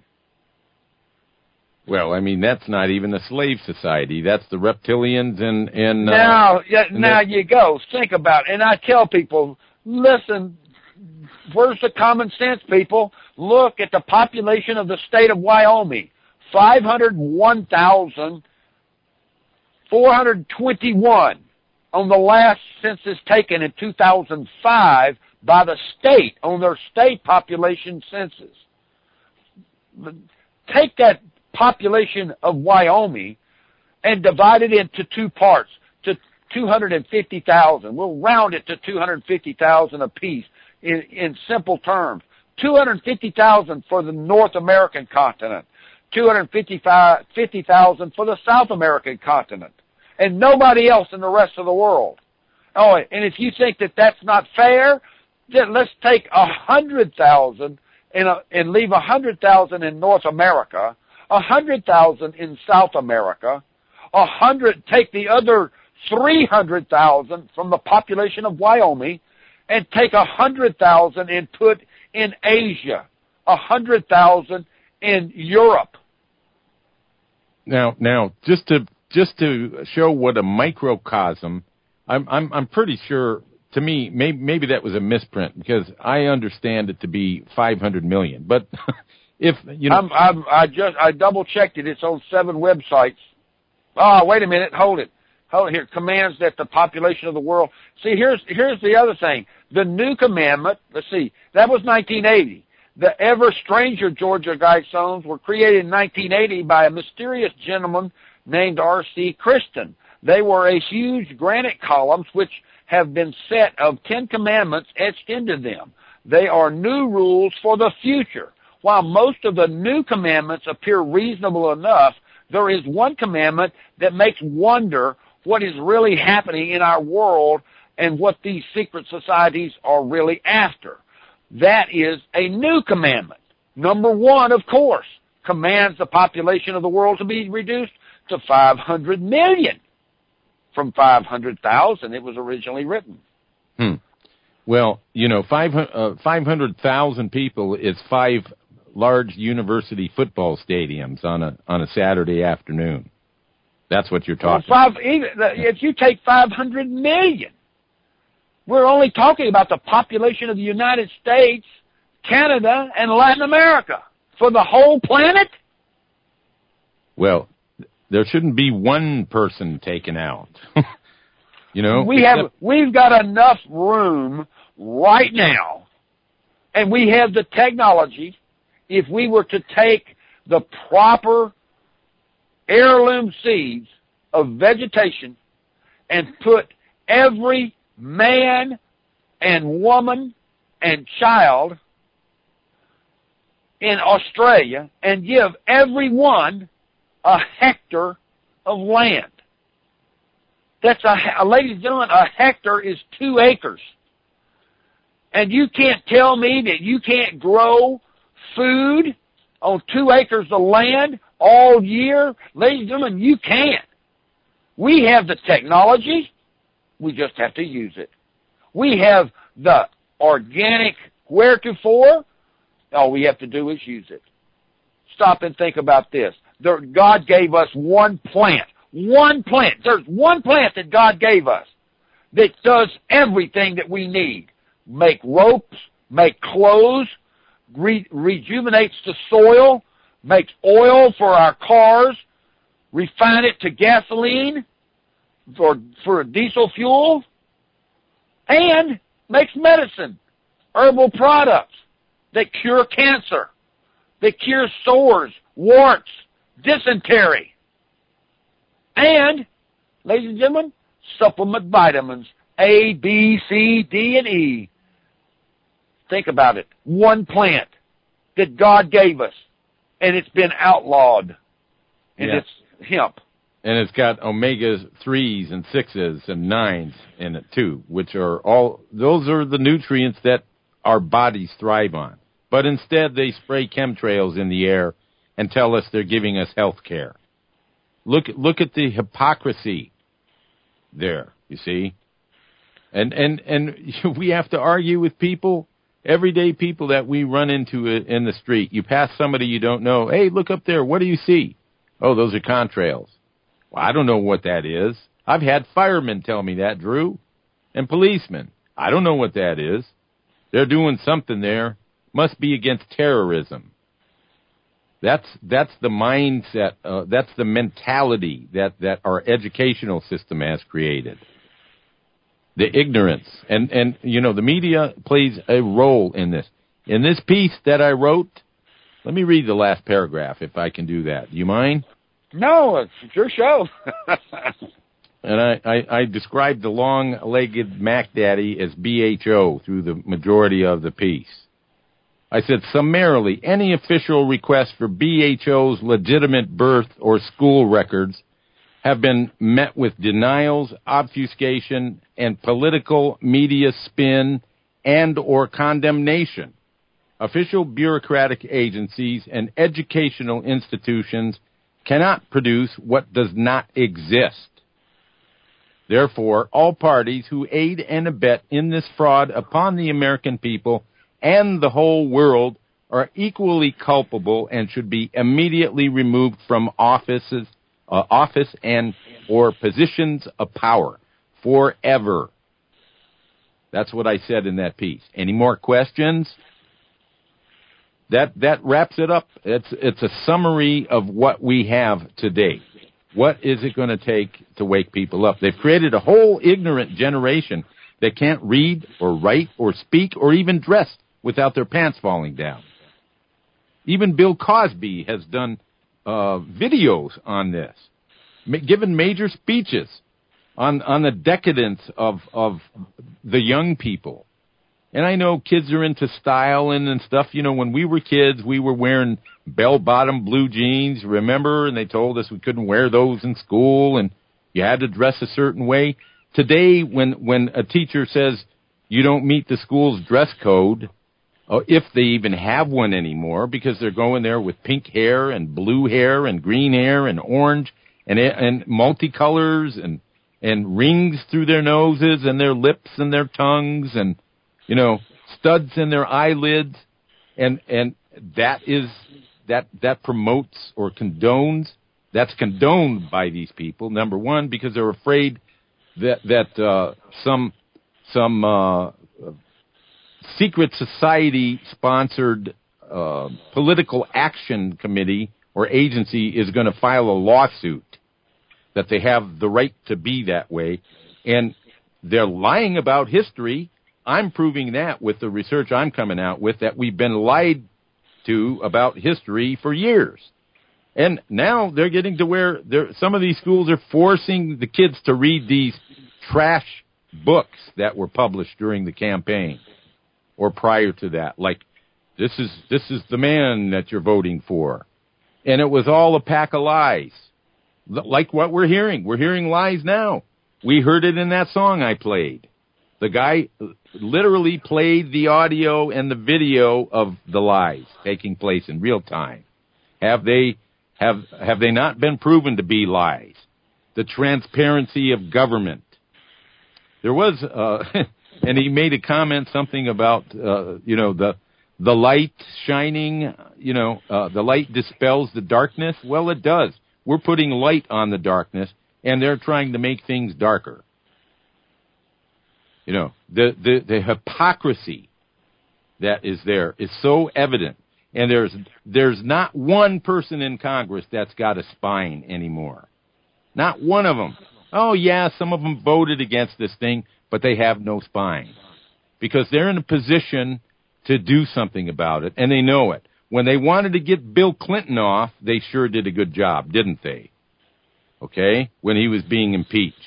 Well, I mean, that's not even a slave society. That's the reptilians and... and uh, now, yeah, and now you go. Think about it. And I tell people, listen, where's the common sense, people? Look at the population of the state of Wyoming. five hundred one thousand four hundred twenty-one on the last census taken in two thousand five by the state, on their state population census. Take that population of Wyoming and divide it into two parts, to two hundred fifty thousand. We'll round it to two hundred fifty thousand apiece in, in simple terms. two hundred fifty thousand for the North American continent, two hundred fifty thousand for the South American continent, and nobody else in the rest of the world. Oh, and if you think that that's not fair, then let's take one hundred thousand and, uh, and leave one hundred thousand in North America, one hundred thousand in South America, one hundred, take the other three hundred thousand from the population of Wyoming, and take one hundred thousand and put in Asia, one hundred thousand in Europe. Now, now, just to just to show what a microcosm, I'm I'm I'm pretty sure to me, maybe, maybe that was a misprint because I understand it to be five hundred million. But if, you know. I'm, I'm, I just, I double checked it. It's on seven websites. Oh, wait a minute. Hold it. Hold it here. Commands that the population of the world. See, here's, here's the other thing. The new commandment, let's see, that was nineteen eighty. The ever stranger Georgia Guidestones were created in nineteen eighty by a mysterious gentleman named R C Kristen. They were a huge granite columns which have been set of Ten Commandments etched into them. They are new rules for the future. While most of the new commandments appear reasonable enough, there is one commandment that makes wonder what is really happening in our world and what these secret societies are really after. That is a new commandment. Number one, of course, commands the population of the world to be reduced to five hundred million. From five hundred thousand it was originally written. Hmm. Well, you know, five hundred thousand people is five large university football stadiums on a on a Saturday afternoon. That's what you're talking well, five, about. Even, if you take five hundred million, we're only talking about the population of the United States, Canada, and Latin America. For the whole planet? Well, there shouldn't be one person taken out. You know, we except- have we've got enough room right now, and we have the technology. If we were to take the proper heirloom seeds of vegetation and put every man and woman and child in Australia and give everyone a hectare of land. That's a, ladies and gentlemen, a hectare is two acres. And you can't tell me that you can't grow food on two acres of land all year. Ladies and gentlemen, you can. We have the technology. We just have to use it. We have the organic wheretofore. All we have to do is use it. Stop and think about this. There, God gave us one plant. One plant. There's one plant that God gave us that does everything that we need. Make ropes, make clothes, re- rejuvenates the soil, makes oil for our cars, refine it to gasoline for, for diesel fuel, and makes medicine, herbal products that cure cancer, that cure sores, warts, dysentery. And, ladies and gentlemen, supplement vitamins A, B, C, D, and E. Think about it. One plant that God gave us, and it's been outlawed. And yeah. it's hemp. And it's got omega threes and sixes and nines in it too, which are all, those are the nutrients that our bodies thrive on. But instead they spray chemtrails in the air and tell us they're giving us health care. Look, look at the hypocrisy there, you see? And, and, and we have to argue with people, everyday people that we run into in the street. You pass somebody you don't know. Hey, look up there. What do you see? Oh, those are contrails. Well, I don't know what that is. I've had firemen tell me that, Drew, and policemen. I don't know what that is. They're doing something there. Must be against terrorism. That's that's the mindset. Uh, that's the mentality that, that our educational system has created. The ignorance. And, and, you know, the media plays a role in this. In this piece that I wrote, let me read the last paragraph if I can do that. Do you mind? No, it's your show. And I, I, I described the long-legged Mac Daddy as B H O through the majority of the piece. I said, summarily, any official request for B H O's legitimate birth or school records have been met with denials, obfuscation, and political media spin and or condemnation. Official bureaucratic agencies and educational institutions cannot produce what does not exist. Therefore, all parties who aid and abet in this fraud upon the American people and the whole world are equally culpable and should be immediately removed from offices, uh, office and or positions of power forever. That's what I said in that piece. Any more questions? That that wraps it up. It's it's a summary of what we have today. What is it going to take to wake people up? They've created a whole ignorant generation that can't read or write or speak or even dress without their pants falling down. Even Bill Cosby has done uh, videos on this, ma- given major speeches on on the decadence of of the young people. And I know kids are into styling and stuff. You know, when we were kids, we were wearing bell-bottom blue jeans, remember? And they told us we couldn't wear those in school and you had to dress a certain way. Today, when, when a teacher says you don't meet the school's dress code, uh, if they even have one anymore, because they're going there with pink hair and blue hair and green hair and orange and, and multicolors and, and rings through their noses and their lips and their tongues and, you know, studs in their eyelids, and and that is that that promotes or condones. That's condoned by these people. Number one, because they're afraid that that uh, some some uh, secret society sponsored uh, political action committee or agency is going to file a lawsuit that they have the right to be that way, and they're lying about history. I'm proving that with the research I'm coming out with, that we've been lied to about history for years. And now they're getting to where some of these schools are forcing the kids to read these trash books that were published during the campaign or prior to that. Like, this is this is the man that you're voting for. And it was all a pack of lies. Like what we're hearing. We're hearing lies now. We heard it in that song I played. The guy literally played the audio and the video of the lies taking place in real time. Have they have have they not been proven to be lies? The transparency of government. There was, uh, and he made a comment something about, uh, you know, the the light shining. You know, uh, the light dispels the darkness. Well, it does. We're putting light on the darkness, and they're trying to make things darker. You know, the, the, the hypocrisy that is there is so evident. And there's there's not one person in Congress that's got a spine anymore. Not one of them. Oh, yeah, some of them voted against this thing, but they have no spine. Because they're in a position to do something about it, and they know it. When they wanted to get Bill Clinton off, they sure did a good job, didn't they? Okay? When he was being impeached.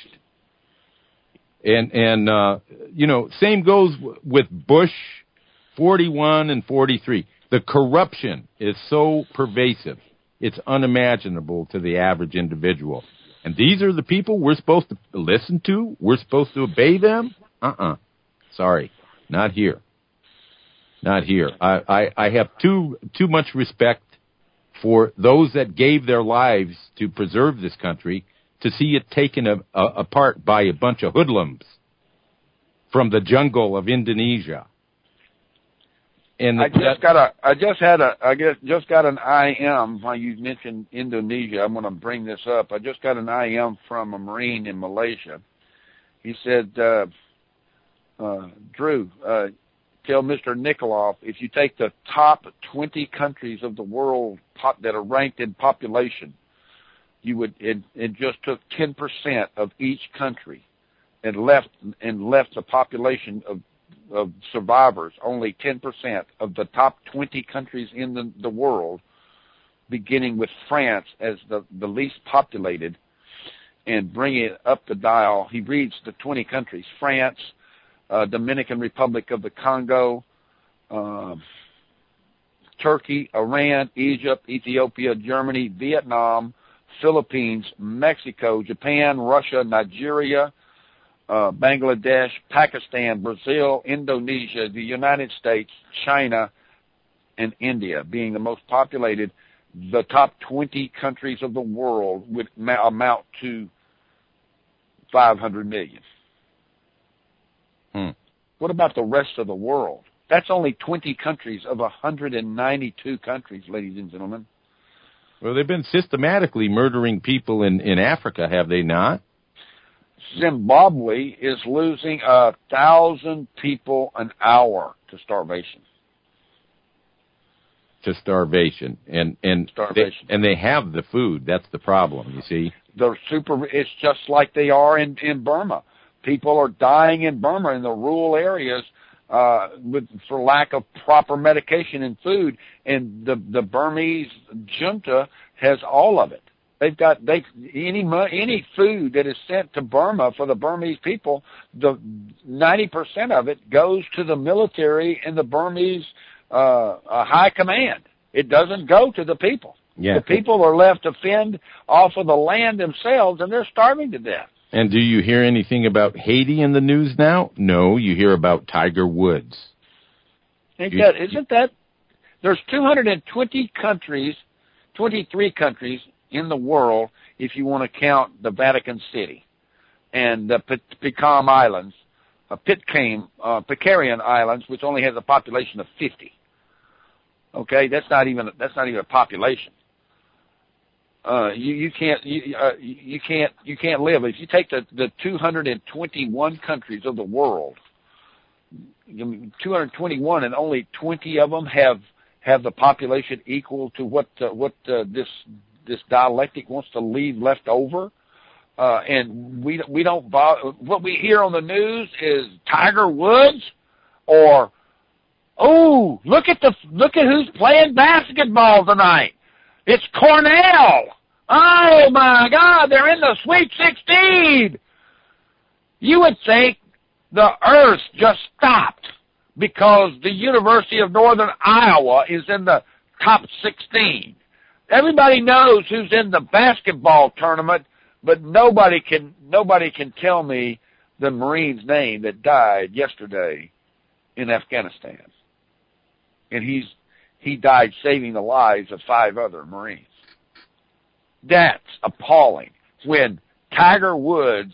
And, and uh, you know, same goes w- with Bush forty-one and forty-three. The corruption is so pervasive, it's unimaginable to the average individual. And these are the people we're supposed to listen to? We're supposed to obey them? Uh-uh. Sorry. Not here. Not here. I, I, I have too too much respect for those that gave their lives to preserve this country, to see it taken a, a, apart by a bunch of hoodlums from the jungle of Indonesia. And I just that, got a, I just had a, I guess just got an I M while you mentioned Indonesia. I'm going to bring this up. I just got an I M from a Marine in Malaysia. He said, uh, uh, Drew, uh, tell Mister Nikoloff, if you take the top twenty countries of the world pop, that are ranked in population, you would it, it just took ten percent of each country and left and left the population of of survivors, only ten percent of the top twenty countries in the, the world, beginning with France as the, the least populated, and bringing it up the dial. He reads the twenty countries: France, uh, Dominican Republic of the Congo, uh, Turkey, Iran, Egypt, Ethiopia, Germany, Vietnam, Philippines, Mexico, Japan, Russia, Nigeria, uh, Bangladesh, Pakistan, Brazil, Indonesia, the United States, China, and India being the most populated. The top twenty countries of the world would amount to five hundred million. Hmm. What about the rest of the world? That's only twenty countries of one hundred ninety-two countries, ladies and gentlemen. Well, they've been systematically murdering people in, in Africa, have they not? Zimbabwe is losing a thousand people an hour to starvation. To starvation, and and starvation. They, and they have the food. That's the problem. You see, they're super. It's just like they are in in Burma. People are dying in Burma in the rural areas uh, with for lack of proper medication and food. And the the Burmese junta has all of it. They've got they any any food that is sent to Burma for the Burmese people. The ninety percent of it goes to the military and the Burmese uh, uh, high command. It doesn't go to the people. Yeah. The people are left to fend off of the land themselves, and they're starving to death. And do you hear anything about Haiti in the news now? No, you hear about Tiger Woods. Ain't you, that, isn't that? There's two hundred twenty countries, twenty-three countries in the world, if you want to count the Vatican City and the Pitcairn Islands, uh, Pitcairn, uh, Pitcairn Islands, which only has a population of fifty. Okay, that's not even that's not even a population. Uh, you you can't you uh, you can't you can't live if you take the the two hundred twenty-one countries of the world, two hundred twenty-one, and only twenty of them have have the population equal to what uh, what uh, this this dialectic wants to leave left over. Uh, and we we don't bother. What we hear on the news is Tiger Woods, or oh, look at the look at who's playing basketball tonight. It's Cornell. Oh my God, they're in the Sweet sixteen. You would think the earth just stopped because the University of Northern Iowa is in the top sixteen. Everybody knows who's in the basketball tournament, but nobody can nobody can tell me the Marine's name that died yesterday in Afghanistan. And he's he died saving the lives of five other Marines. That's appalling. When Tiger Woods'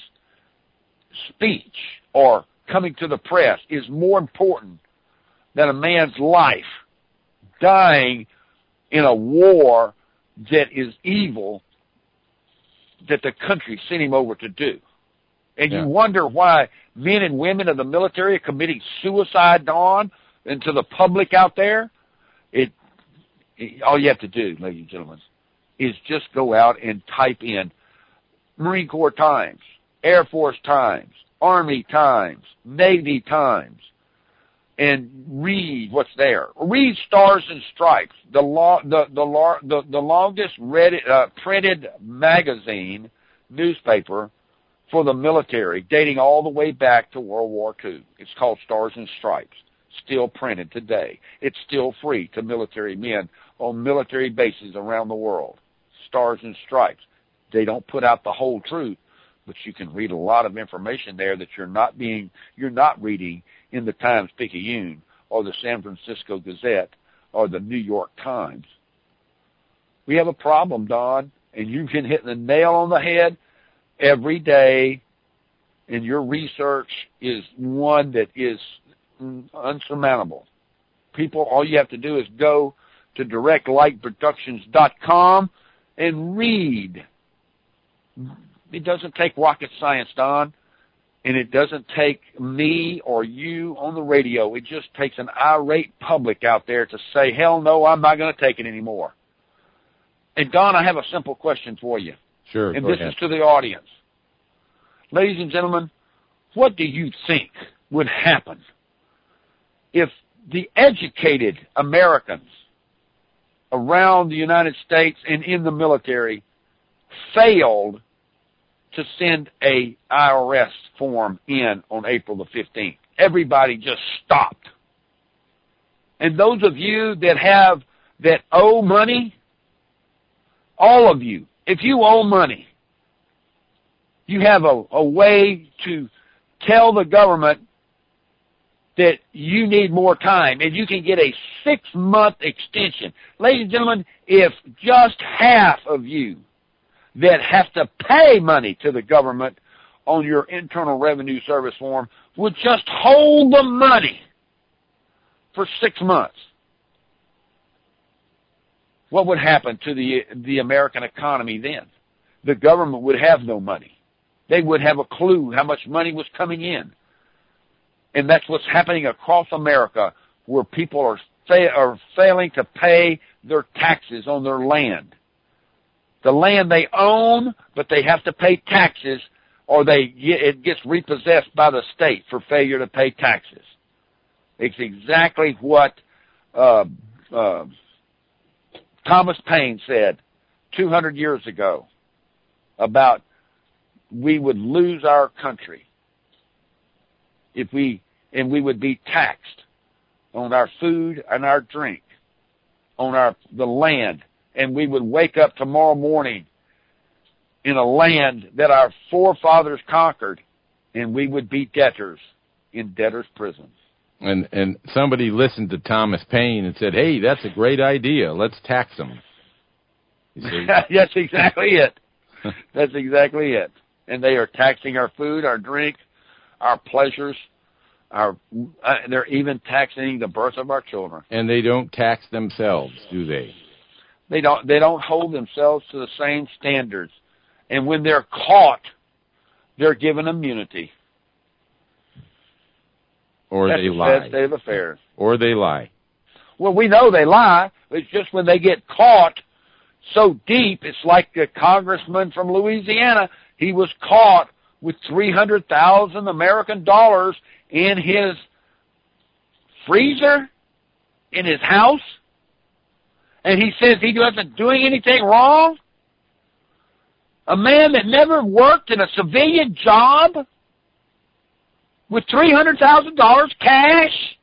speech or coming to the press is more important than a man's life dying in a war that is evil that the country sent him over to do. And yeah. You wonder why men and women of the military are committing suicide on and to the public out there. It, it all you have to do, ladies and gentlemen, is just go out and type in Marine Corps Times, Air Force Times, Army Times, Navy Times, and read what's there. Read Stars and Stripes, the lo- the the the, the longest read, uh, printed magazine newspaper for the military, dating all the way back to World War Two. It's called Stars and Stripes. Still printed today. It's still free to military men on military bases around the world. Stars and Stripes. They don't put out the whole truth, but you can read a lot of information there that you're not being, you're not reading in the Times-Picayune or the San Francisco Gazette or the New York Times. We have a problem, Don, and you've been hitting the nail on the head every day, and your research is one that is unsurmountable. People, all you have to do is go to direct light productions dot com and read. It doesn't take rocket science, Don, and it doesn't take me or you on the radio. It just takes an irate public out there to say, hell no, I'm not going to take it anymore. And, Don, I have a simple question for you. Sure, and go this ahead. is to the audience. Ladies and gentlemen, what do you think would happen if the educated Americans around the United States and in the military failed to send a I R S form in on April the fifteenth? Everybody just stopped. And those of you that have, that owe money, all of you, if you owe money, you have a, a way to tell the government that you need more time, and you can get a six-month extension. Ladies and gentlemen, if just half of you that have to pay money to the government on your Internal Revenue Service form would just hold the money for six months, what would happen to the the American economy then? The government would have no money. they would have a clue how much money was coming in. And that's what's happening across America, where people are fa- are failing to pay their taxes on their land. The land they own, but they have to pay taxes, or they get, it gets repossessed by the state for failure to pay taxes. It's exactly what uh, uh, Thomas Paine said two hundred years ago about we would lose our country if we, and we would be taxed on our food and our drink, on our the land, and we would wake up tomorrow morning in a land that our forefathers conquered, and we would be debtors in debtors' prisons. And and somebody listened to Thomas Paine and said, hey, that's a great idea. Let's tax them. You see? That's exactly it. That's exactly it. And they are taxing our food, our drink, our pleasures. Our uh, they're even taxing the birth of our children. And they don't tax themselves, do they? They don't. They don't hold themselves to the same standards. And when they're caught, they're given immunity. Or That's they the lie. sad state of affairs. Or they lie. Well, we know they lie. It's just when they get caught so deep, it's like the congressman from Louisiana. He was caught with three hundred thousand American dollars in his freezer, in his house, and he says he wasn't doing anything wrong. A man that never worked in a civilian job with three hundred thousand dollars cash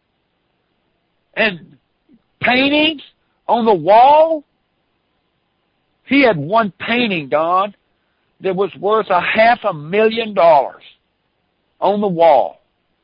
and paintings on the wall. He had one painting, Don, that was worth a half a million dollars on the wall.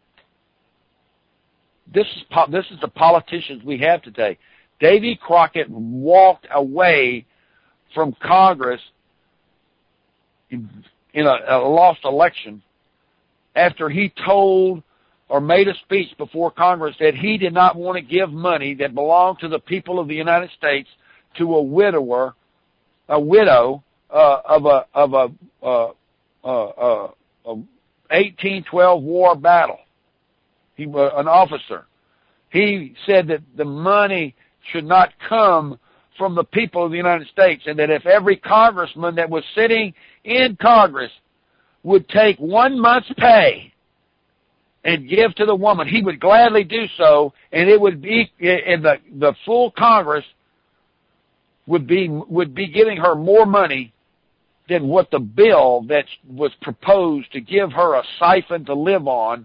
This is po- this is the politicians we have today. Davy Crockett walked away from Congress in, in a, a lost election after he told or made a speech before Congress that he did not want to give money that belonged to the people of the United States to a widower, a widow uh, of a of a, uh, uh, uh, a eighteen twelve war battle. He was an officer. He said that the money should not come from the people of the United States, and that if every congressman that was sitting in Congress would take one month's pay and give to the woman, he would gladly do so, and it would be, and the the full Congress would be would be giving her more money than what the bill that was proposed to give her a siphon to live on,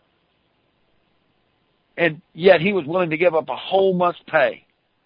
and yet he was willing to give up a whole month's pay.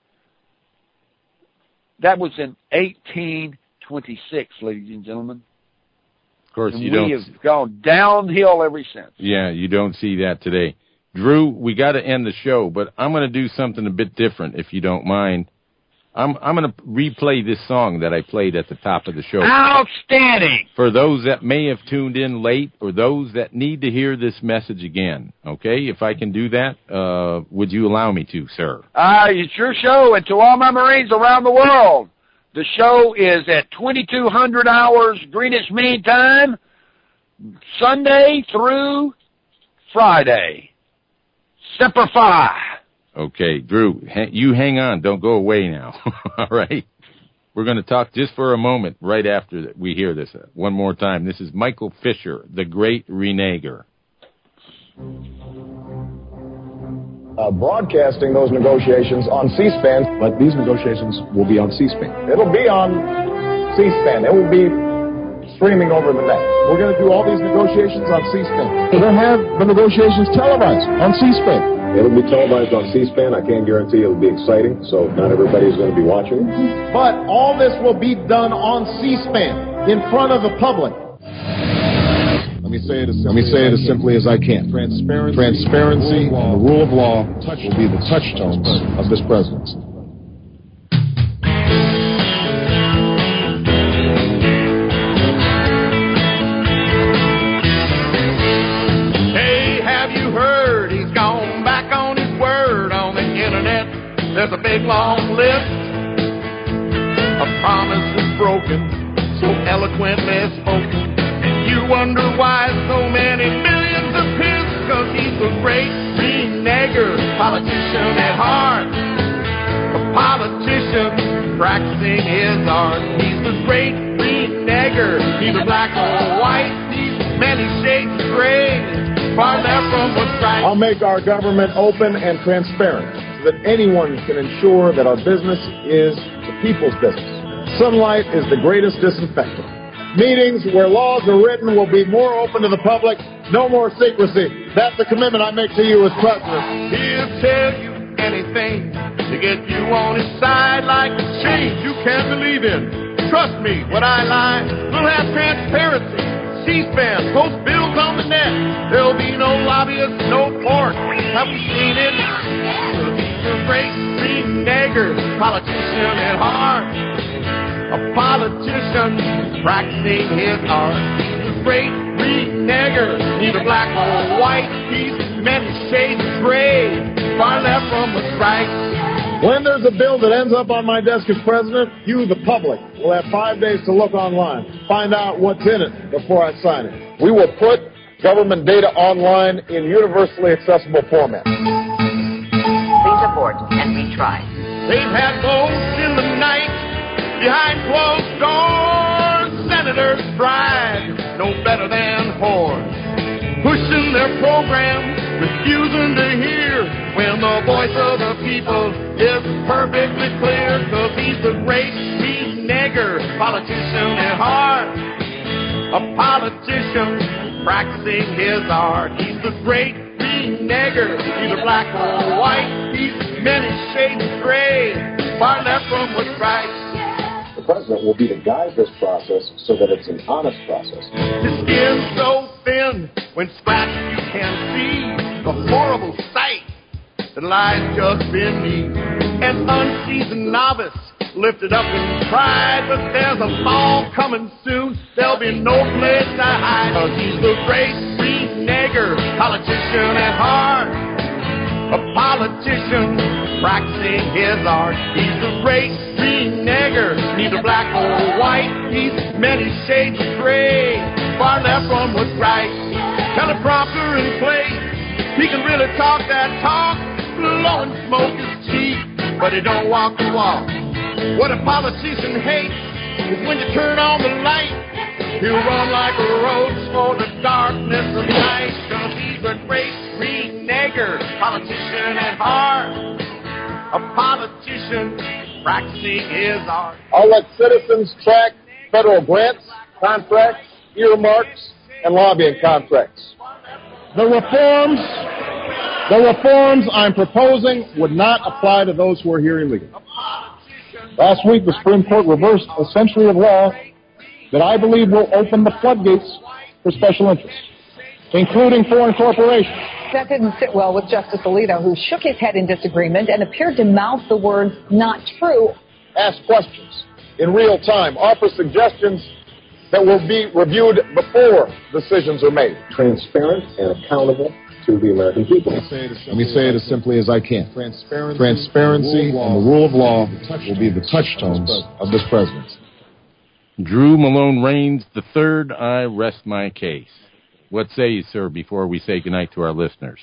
That was in eighteen twenty-six, ladies and gentlemen. Of course, and you we don't. have gone downhill ever since. Yeah, you don't see that today. Drew, we got to end the show, but I'm going to do something a bit different, if you don't mind. I'm I'm going to replay this song that I played at the top of the show. Outstanding! For those that may have tuned in late or those that need to hear this message again, okay? If I can do that, uh, would you allow me to, sir? Uh, it's your show, and to all my Marines around the world, the show is at twenty-two hundred hours Greenwich Mean Time, Sunday through Friday. Semper Fi. Okay, Drew, ha- you hang on. Don't go away now. All right? We're going to talk just for a moment right after we hear this. Uh, one more time. This is Michael Fisher, the great reneger. Uh, broadcasting those negotiations on C-SPAN. But these negotiations will be on C-SPAN. It'll be on C-SPAN. It will be streaming over the net. We're going to do all these negotiations on C-SPAN. We'll have the negotiations televised on C-SPAN. It'll be televised on C-SPAN. I can't guarantee it'll be exciting, so not everybody's going to be watching. But all this will be done on C-SPAN in front of the public. Let me say it as simply, Let me say it as, simply as I can. Transparency, Transparency and the rule of law will be the touchstones of this presidency. Hey, have you heard? He's gone back on his word on the internet. There's a big long list of promises broken, so eloquently spoken. wonder why so many millions are pissed, cause he's a great green nagger, politician at heart. A politician practicing his art. He's the great green nagger, neither black or white. He's many shades of gray, far left from what's right. I'll make our government open and transparent so that anyone can ensure that our business is the people's business. Sunlight is the greatest disinfectant. Meetings where laws are written will be more open to the public. No more secrecy. That's the commitment I make to you as president. He'll tell you anything to get you on his side, like a change you can't believe in. Trust me when I lie. We'll have transparency. C-SPAN, post bills on the net. There'll be no lobbyists, no pork. Have we seen it? He's a great green nagger, politician at heart. A politician practicing his art. He's a great green nagger, neither black or white. He's many shades of gray, far left from what's right. When there's a bill that ends up on my desk as president, you, the public, will have five days to look online, find out what's in it before I sign it. We will put government data online in universally accessible format. Please abort and retry. They've had votes in the night, behind closed doors. Senators tried, no better than whores, pushing their program, refusing to hear when the voice of the people is perfectly clear. Cause he's the great green nagger, politician at heart. A politician practicing his art. He's the great green nagger, neither black or white. He's many shades of gray, far left from what's right. The president will be to guide this process so that it's an honest process. His skin's so thin, when scratched you can see the horrible sight that lies just beneath. An unseasoned novice lifted up in pride, but there's a fall coming soon. There'll be no place to hide, cause he's the great green nagger, politician at heart. A politician practicing his art. He's the great green nagger, neither black or white. He's many shades of gray, far left from what's right. Teleprompter in place, he can really talk that talk. Blowing smoke is cheap, but he don't walk the walk. What a politician hates is when you turn on the light. He'll run like a roach for the darkness of night. Cause he's a great green nagger, politician at heart. A politician practicing his art. I'll let citizens track federal grants, contracts, earmarks, and lobbying contracts. The reforms, the reforms I'm proposing would not apply to those who are here illegally. Last week, the Supreme Court reversed a century of law that I believe will open the floodgates for special interests, including foreign corporations. That didn't sit well with Justice Alito, who shook his head in disagreement and appeared to mouth the words, "not true." Ask questions in real time, offer suggestions that will be reviewed before decisions are made. Transparent and accountable to the American people. Let me say it as simply as I can. Transparency, Transparency and the rule of law will be the touchstones of this presidency. Drew Malone Raines the third, I rest my case. What say you, sir, before we say goodnight to our listeners?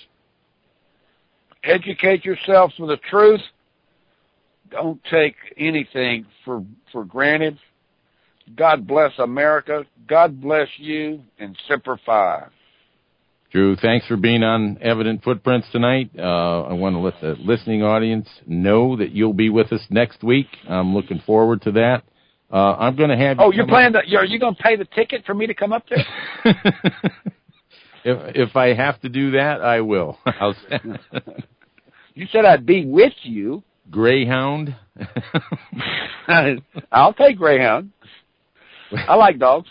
Educate yourselves with the truth. Don't take anything for, for granted. God bless America. God bless you, and Semper Fi. Drew, thanks for being on Evident Footprints tonight. Uh, I want to let the listening audience know that you'll be with us next week. I'm looking forward to that. Uh, I'm going to have you. Oh, you're planning to, are you going to pay the ticket for me to come up there? if if I have to do that, I will. I'll You said I'd be with you. Greyhound. I'll take Greyhound. I like dogs.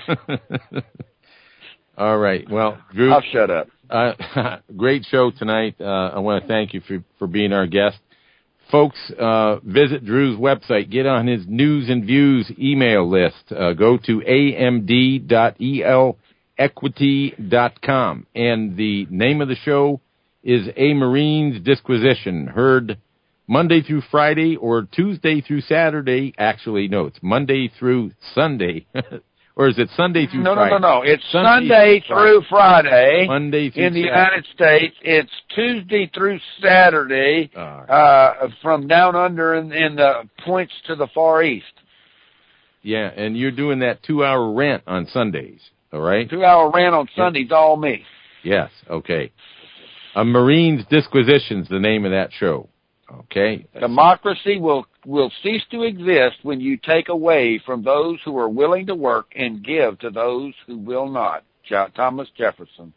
All right. Well, Drew, I'll shut up. Uh, great show tonight. Uh, I want to thank you for, for being our guest. Folks, uh, visit Drew's website. Get on his news and views email list. Uh, go to a m d dot e l equity dot com. And the name of the show is A Marine's Disquisition. Heard Monday through Friday or Tuesday through Saturday. Actually, no, it's Monday through Sunday. Or is it Sunday through no, Friday? No, no, no. It's Sunday, Sunday through Friday. Monday through in the Saturday. United States. It's Tuesday through Saturday All right. uh, from down under in, in the points to the Far East. Yeah, and you're doing that two-hour rant on Sundays, all right? Two-hour rant on Sundays, all me. Yes, okay. A Marine's Disquisition's the name of that show, okay? Democracy will will cease to exist when you take away from those who are willing to work and give to those who will not. Thomas Jefferson.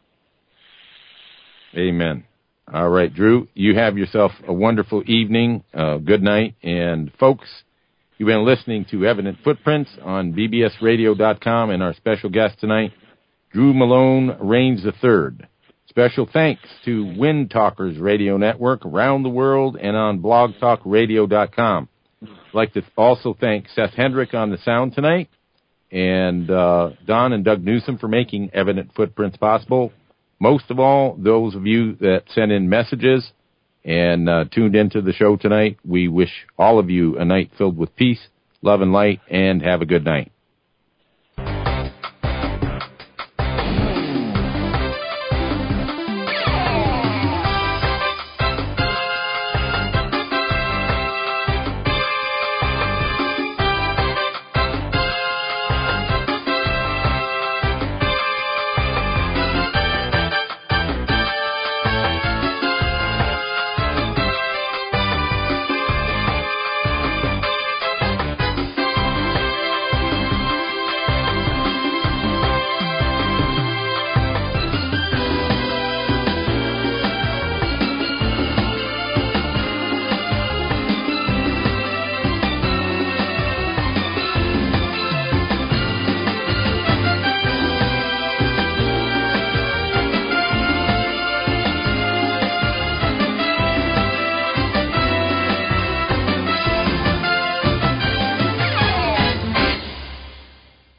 Amen. All right, Drew, you have yourself a wonderful evening. Uh, good night. And, folks, you've been listening to Evident Footprints on B B S radio dot com and our special guest tonight, Drew Malone Raines the third. Special thanks to Wind Talkers Radio Network around the world and on blog talk radio dot com. I'd like to also thank Seth Hendrick on the sound tonight and uh, Don and Doug Newsom for making Evident Footprints possible. Most of all, those of you that sent in messages and uh, tuned into the show tonight, we wish all of you a night filled with peace, love, and light, and have a good night.